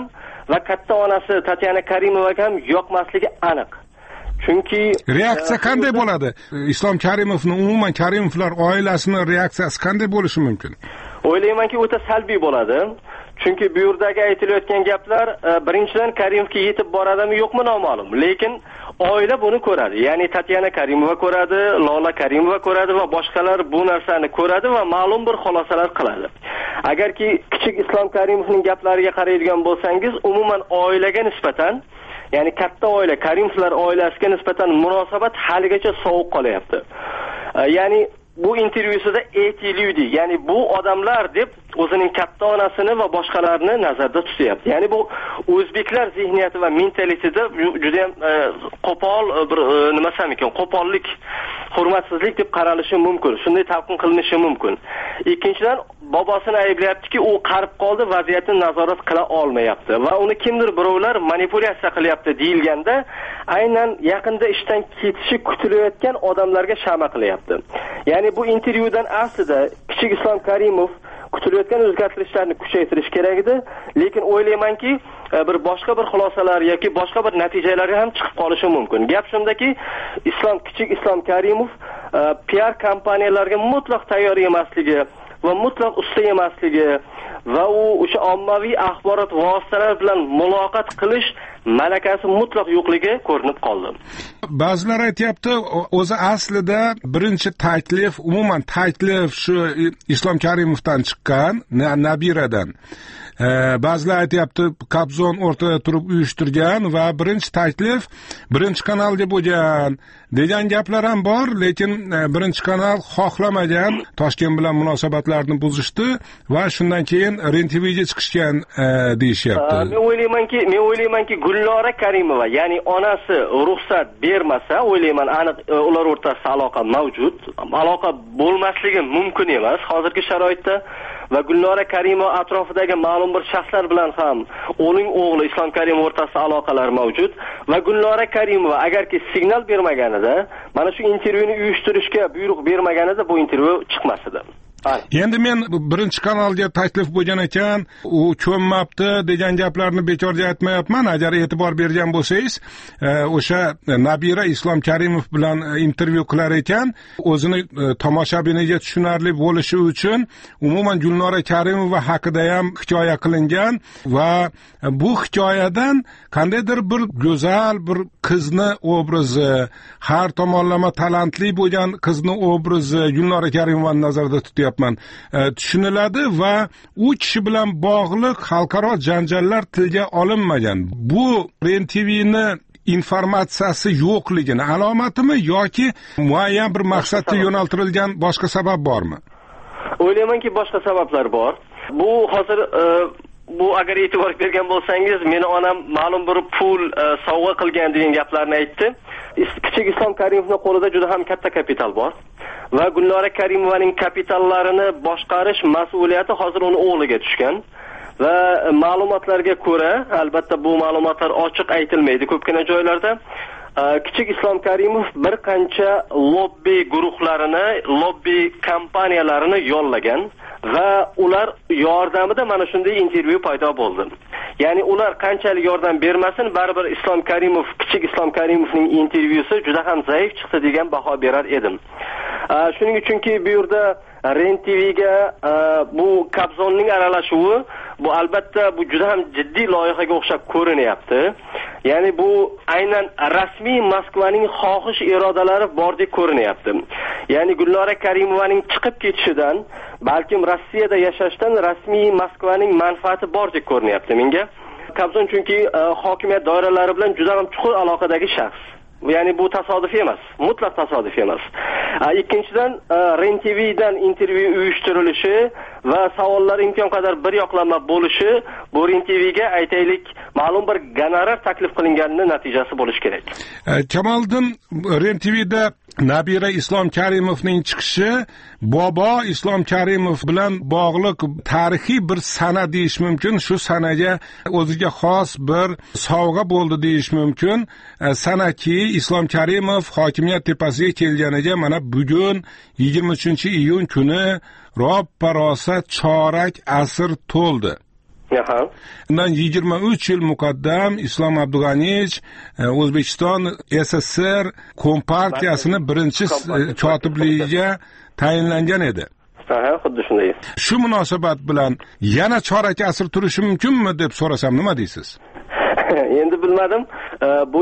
va katta onasi Tatyana Karimovaga ham yoqmasligi aniq. Chunki reaksiya qanday bo'ladi? Islom Karimovning umuman Karimovlar oilasining reaksiyasi qanday bo'lishi mumkin? O'ylaymanki, o'ta salbiy bo'ladi. Chunki bu yerdagi aytilayotgan gaplar birinchidan Karimovga yetib boradimi yo'qmi noma'lum, lekin oila buni ko'radi. Ya'ni Tatyana Karimova ko'radi, Lola Karimova ko'radi va boshqalar bu narsani ko'radi va ma'lum bir xulosalar qiladi. Agarki kichik Islom Karimovning gaplariga qaraydigan bo'lsangiz, umuman oilaga nisbatan, ya'ni katta oila, Karimovlar oilasiga nisbatan munosabat haligacha sovuq qolyapti. Ya'ni bu intervyusida aytildi, ya'ni bu odamlar deb o'zining katta onasini va boshqalarni nazarda tutyapti. Ya'ni bu o'zbeklar zihniyati va mentalitida juda ham qo'pol bir nima desam ekan, qo'pollik, hurmatsizlik deb qaralishi mumkin. Shunday talqin qilinishi mumkin. Ikkinchidan, bobosini ayblayaptiki, u qarib qoldi, vaziyatni nazorat qila olmayapti va uni kimdir birovlar manipulyatsiya qilyapti deyilganda, aynan yaqinda ishdan ketishi kutilayotgan odamlarga shama qilyapti. Ya'ni bu intervyudan aslida kichik Islom Karimov kutilayotgan o'zgartirishlarni kuchaytirish kerak edi, lekin o'ylaymanki, bir boshqa bir xulosalar yoki boshqa bir natijalarga ham chiqib qolishi mumkin. Gap shundaki, Islom kichik Islom Karimov P R kompaniyalarga mutlaq tayyor emasligi va mutlaq usta emasligi va u o'sha ommaviy axborot vositalari bilan muloqot qilish malakasi mutlaq yo'qligi ko'rinib qoldi. Ba'zilar aytayapti, o'zi aslida birinchi taklif, umuman taklif shu Islom Karimovdan chiqqan, nabiradan. Ba'zilar aytayapti, Kabzon o'rtada turib uyushtirgan va birinchi taklif birinchi kanalga bo'lgan degan gaplar ham bor, lekin birinchi kanal xohlamagan, Toshkent bilan munosabatlarni buzishdi va shundan keyin R N T V'ga chiqishgan deyishyapti. Men o'ylaymanki, men o'ylaymanki Gulnora Karimova, ya'ni onasi ruxsat bermasa, o'ylayman aniq ular o'rtasida aloqa mavjud. Aloqa bo'lmasligi mumkin emas hozirgi sharoitda. Va Gulnora Karimova atrofidagi ma'lum bir shaxslar bilan ham uning o'g'li Islom Karimov o'rtasida aloqalar mavjud va Gulnora Karimova agarki signal bermaganida, mana shu intervyuni uyushtirishga buyruq bermaganida bu intervyu chiqmas edi. Endi men birinchi kanalga taklif bo'lgan ekan, u ko'nmabdi degan gaplarni bekorga aytmayapman. Agar e'tibor bergan bo'lsangiz, o'sha Nabira Islom Karimov bilan intervyu qilar ekan, o'zini tomoshabiniga tushunarli bo'lishi uchun umuman Gulnora Karimova haqida ham hikoya qilingan va bu hikoyadan qandaydir bir go'zal bir qizni obrazi, har tomonlama talantli bo'lgan qizni obrazi Gulnora Karimovani nazarda tutyapman. Tushuniladi va u kishi bilan bog'liq xalqaro janjallar tilga olinmagan. Bu R N T V'ni informatsiyasi yo'qligini alomatimi yoki muayyan bir maqsadga yo'naltirilgan boshqa sabab bormi? O'ylaymanki, boshqa sabablar bor. Bu hozir bu agar e'tibor bergan bo'lsangiz, meni onam ma'lum bir pul sovg'a qilgan degan gaplarni aytdi. Kichik Islom Karimovning qo'lida juda ham katta kapital bor va Gulnora Karimovaning kapitallarini boshqarish mas'uliyati hozir uni o'g'liga tushgan. Va ma'lumotlarga ko'ra, albatta bu ma'lumotlar ochiq aytilmaydi ko'pgina joylarda, kichik Islom Karimov bir qancha lobbi guruhlarini, lobbi kompaniyalarini yollagan va ular yordamida mana shunday intervyu paydo bo'ldi. Ya'ni ular qanchalik yordam bermasin, baribir Islom Karimov, kichik Islom Karimovning intervyusi juda ham zaif chiqdi degan baho berar edim. Shuning uchunki bu yerda R N T V'ga bu Kabzonning aralashuvi, bu albatta bu juda ham jiddiy loyihaga o'xshab ko'rinyapti. Ya'ni bu aynan rasmiy Moskvaning xohish irodalari bordek ko'rinyapti. Ya'ni Gulnora Karimovaning chiqib ketishidan, balkim Rossiyada yashashdan rasmiy Moskvaning manfaati bordek ko'rinyapti menga. Kabzon chunki hokimiyat doiralari bilan juda ham chuqur aloqadagi shaxs. Ya'ni bu tasodif emas, mutlaq tasodif emas. Ikkinchidan, R N T V'dan intervyu uyushtirilishi va savollar imkon qadar bir yoqlama bo'lishi bu R N T V'ga aytaylik ma'lum bir gonorar taklif qilinganining natijasi bo'lishi kerak. Kamoliddin, R N T V'da Nabira Islom Karimovning chiqishi bobo Islom Karimov bilan bog'liq tarixiy bir sana deyish mumkin. Shu sanaga o'ziga xos bir sovg'a bo'ldi deyish mumkin. Sanaki Islom Karimov hokimiyat tepasiga kelganiga mana bugun yigirma uchinchi iyun kuni roppa rosa chorak asr to'ldi. Aha. Undan yigirma uch yil muqaddam Islom Abdug'aniyevich O'zbekiston S S S R Kompartiyasini birinchi kotibligiga tayinlangan edi. Ha, xuddi shunday. Shu munosabat bilan yana chorak asr turishi mumkinmi deb so'rasam nima deysiz? Endi bilmadim. Bu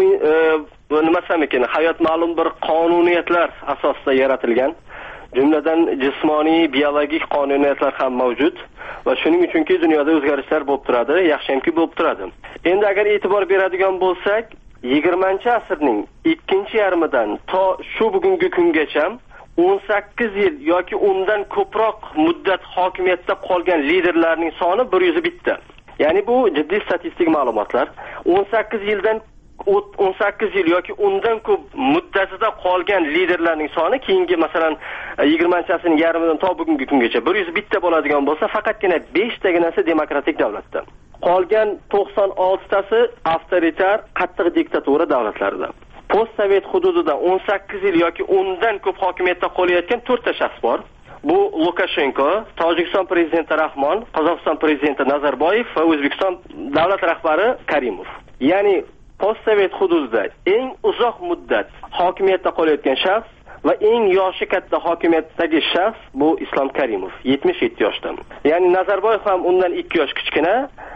bu nima desam ekan, hayot ma'lum bir qonuniyatlar asosida yaratilgan. Jumladan jismoniy, biologik qonuniyatlar ham mavjud va shuning uchunki dunyoda o'zgarishlar bo'lib turadi, yaxshiyamki bo'lib turadi. Endi agar e'tibor beradigan bo'lsak, yigirmanchi asrning ikkinchi yarmidan to shu bugungi kungacha o'n sakkiz yil yoki undan ko'proq muddat hokimiyatda qolgan liderlarning soni bir yuz bitta. Ya'ni bu jiddiy statistik ma'lumotlar. o'n sakkiz yildan o'n sakkiz yil yoki undan ko'p muddatida qolgan liderlarning soni keyingi masalan yigirmanchi asrning yarmidan to bugungi kungacha bir yuz bitta bo'ladigan bo'lsa, faqatgina beshtaginasi demokratik davlatda. Qolgan to'qson oltitasi avtoritar, qattiq diktatura davlatlarida. Postsovet hududida o'n sakkiz yil yoki undan ko'p hokimiyatda qolayotgan to'rtta shaxs bor. Bu Lukashenko, Tojikiston prezidenti Rahmon, Qozog'iston prezidenti Nazarboyev va O'zbekiston davlat rahbari Karimov. Ya'ni postsovet hududida eng uzoq muddat hokimiyatda qolayotgan shaxs va eng yoshi katta hokimiyatdagi shaxs bu Islom Karimov, yetmish yetti yoshda. Ya'ni Nazarboyev ham undan ikki yosh kichkina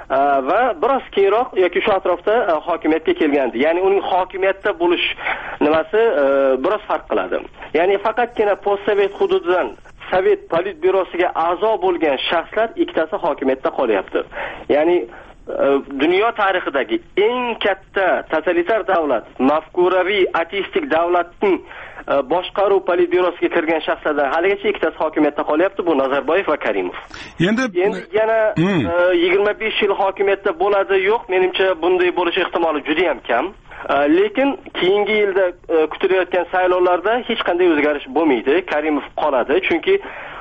va biroz keyinroq yoki shu atrofda hokimiyatga kelgandi. Ya'ni uning hokimiyatda bo'lish nimasi biroz farq qiladi. Ya'ni faqatgina postsovet hududidan Sovet politbürosiga a'zo bo'lgan shaxslar ikkitasi hokimiyatda qolyapti. Ya'ni dunyo tarixidagi eng katta totalitar davlat, mafkuraviy ateistik davlatning boshqaruv politbürosiga kirgan shaxslardan haligacha ikkitasi hokimiyatda qolyapti, bu Nazarboyev va Karimov. Endi endi yana hmm. yigirma besh yil hokimiyatda bo'ladi, yo'q, menimcha bunday bo'lish ehtimoli juda ham kam. Lekin keyingi yilda kutilayotgan saylovlarda hech qanday o'zgarish bo'lmaydi, Karimov qoladi, chunki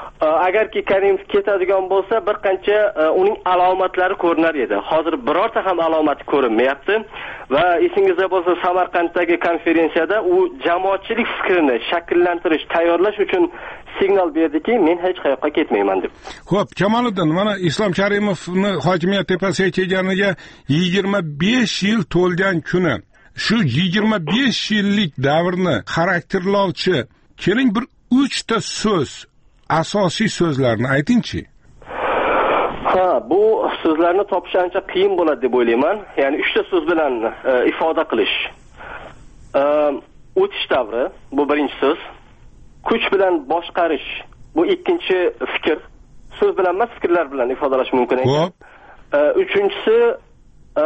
agarki Karimov ketadigan bo'lsa, bir qancha uning alomatlari ko'rinar edi. Hozir birorta ham alomati ko'rinmayapti va esingizda bo'lsa, Samarqanddagi konferensiyada u jamoatchilik fikrini shakllantirish, tayyorlash uchun signal berdiki, men hech qayoqqa ketmayman deb. Xo'p, Kamoliddin, mana Islom Karimovni hokimiyat tepasiga kelganiga yigirma besh yil to'lgan kuni, shu yigirma besh yillik davrni xarakterlovchi keling bir uchta so'z, asosiy so'zlarni aytingchi. Ha, bu so'zlarni topish ancha qiyin bo'ladi deb o'ylayman. Ya'ni uchta so'z bilan e, ifoda qilish. E, o'tish davri, bu birinchi so'z. Kuch bilan boshqarish, bu ikkinchi fikr. So'z bilan emas, fikrlar bilan ifodalash mumkin ekan. E, uchinchisi e,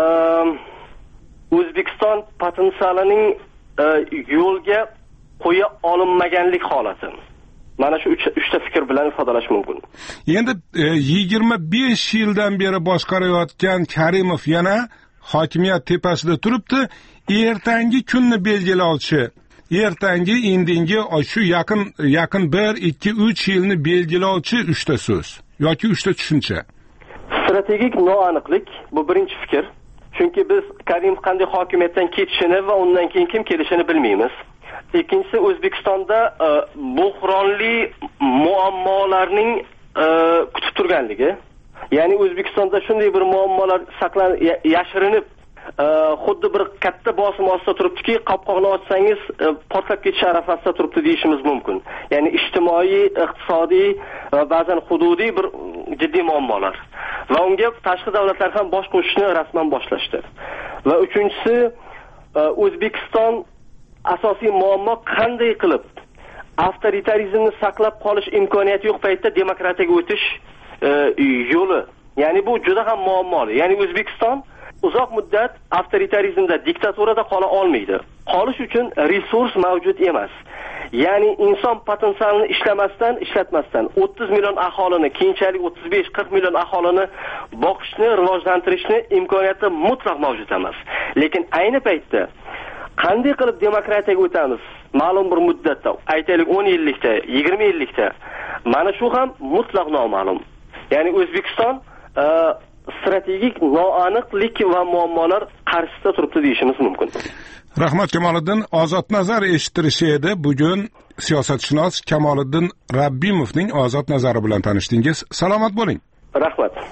O'zbekiston potensialining e, yo'lga qo'ya olinmaganlik holati. Mana shu uchta fikr bilan ifodalash mumkin. Endi yigirma besh yildan beri boshqarayotgan Karimov yana hokimiyat tepasida turibdi. Ertangi kunni belgilovchi, ertangi indingi shu yaqin yaqin bir, ikki, uch yilni belgilovchi uchta so'z yoki uchta tushuncha. Strategik noaniqlik bu birinchi fikr. Chunki biz Karimov qanday hokimiyatdan ketishini va undan keyin kim kelishini bilmaymiz. Ikkinchisi, O'zbekistonda e, buhronli muammolarning e, kutib turganligi. Ya'ni O'zbekistonda shunday bir muammolar saqlanib yashirinib, e, xuddi bir katta bosim ostida turibdiki, qopqoqni ochsangiz e, portlab ketish arafasida turibdi deyishimiz mumkin. Ya'ni ijtimoiy, iqtisodiy va ba'zan hududiy bir jiddiy muammolar. Va unga tashqi davlatlar ham bosh qo'shishni rasman boshlashdi. Va uchinchisi, e, O'zbekiston asosiy muammo qanday qilib avtoritarizmni saqlab qolish imkoniyati yo'q paytda demokratiyaga o'tish e, yo'li. Ya'ni bu juda ham muammoli. Ya'ni O'zbekiston uzoq muddat avtoritarizmda, diktaturada qola olmaydi. Qolish uchun resurs mavjud emas. Ya'ni inson potensialini ishlamasdan, ishlatmasdan o'ttiz million aholini, keyinchalik o'ttiz besh qirq million aholini boqishni, rivojlantirishni imkoniyati mutlaq mavjud emas. Lekin ayni paytda qanday qilib demokratiyaga o'tamiz? Ma'lum bir muddatda, aytaylik o'n yillikda, yigirma yillikda, mana shu ham mutlaq noma'lum. Ya'ni O'zbekiston e, strategik noaniqlik va muammolar qarshisida turibdi deyishimiz mumkin. Rahmat Kamoliddin, Ozod nazar eshittirishi edi. Bugun siyosatshunos Kamoliddin Rabbimovning Ozod nazari bilan tanishdingiz. Salomat bo'ling. Rahmat.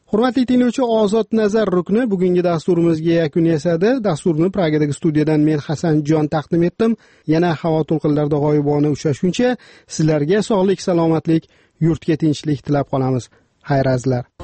Hurmatli tinglovchi, Ozod nazar rukni bugungi dasturimizga yakun yasadi. Dasturni Pragadagi studiyadan men Hasanjon taqdim etdim. Yana havo to'lqinlarida g'oyibona uchrashguncha sizlarga sog'lik, salomatlik, yurtga tinchlik tilab qolamiz. Xayr azlar.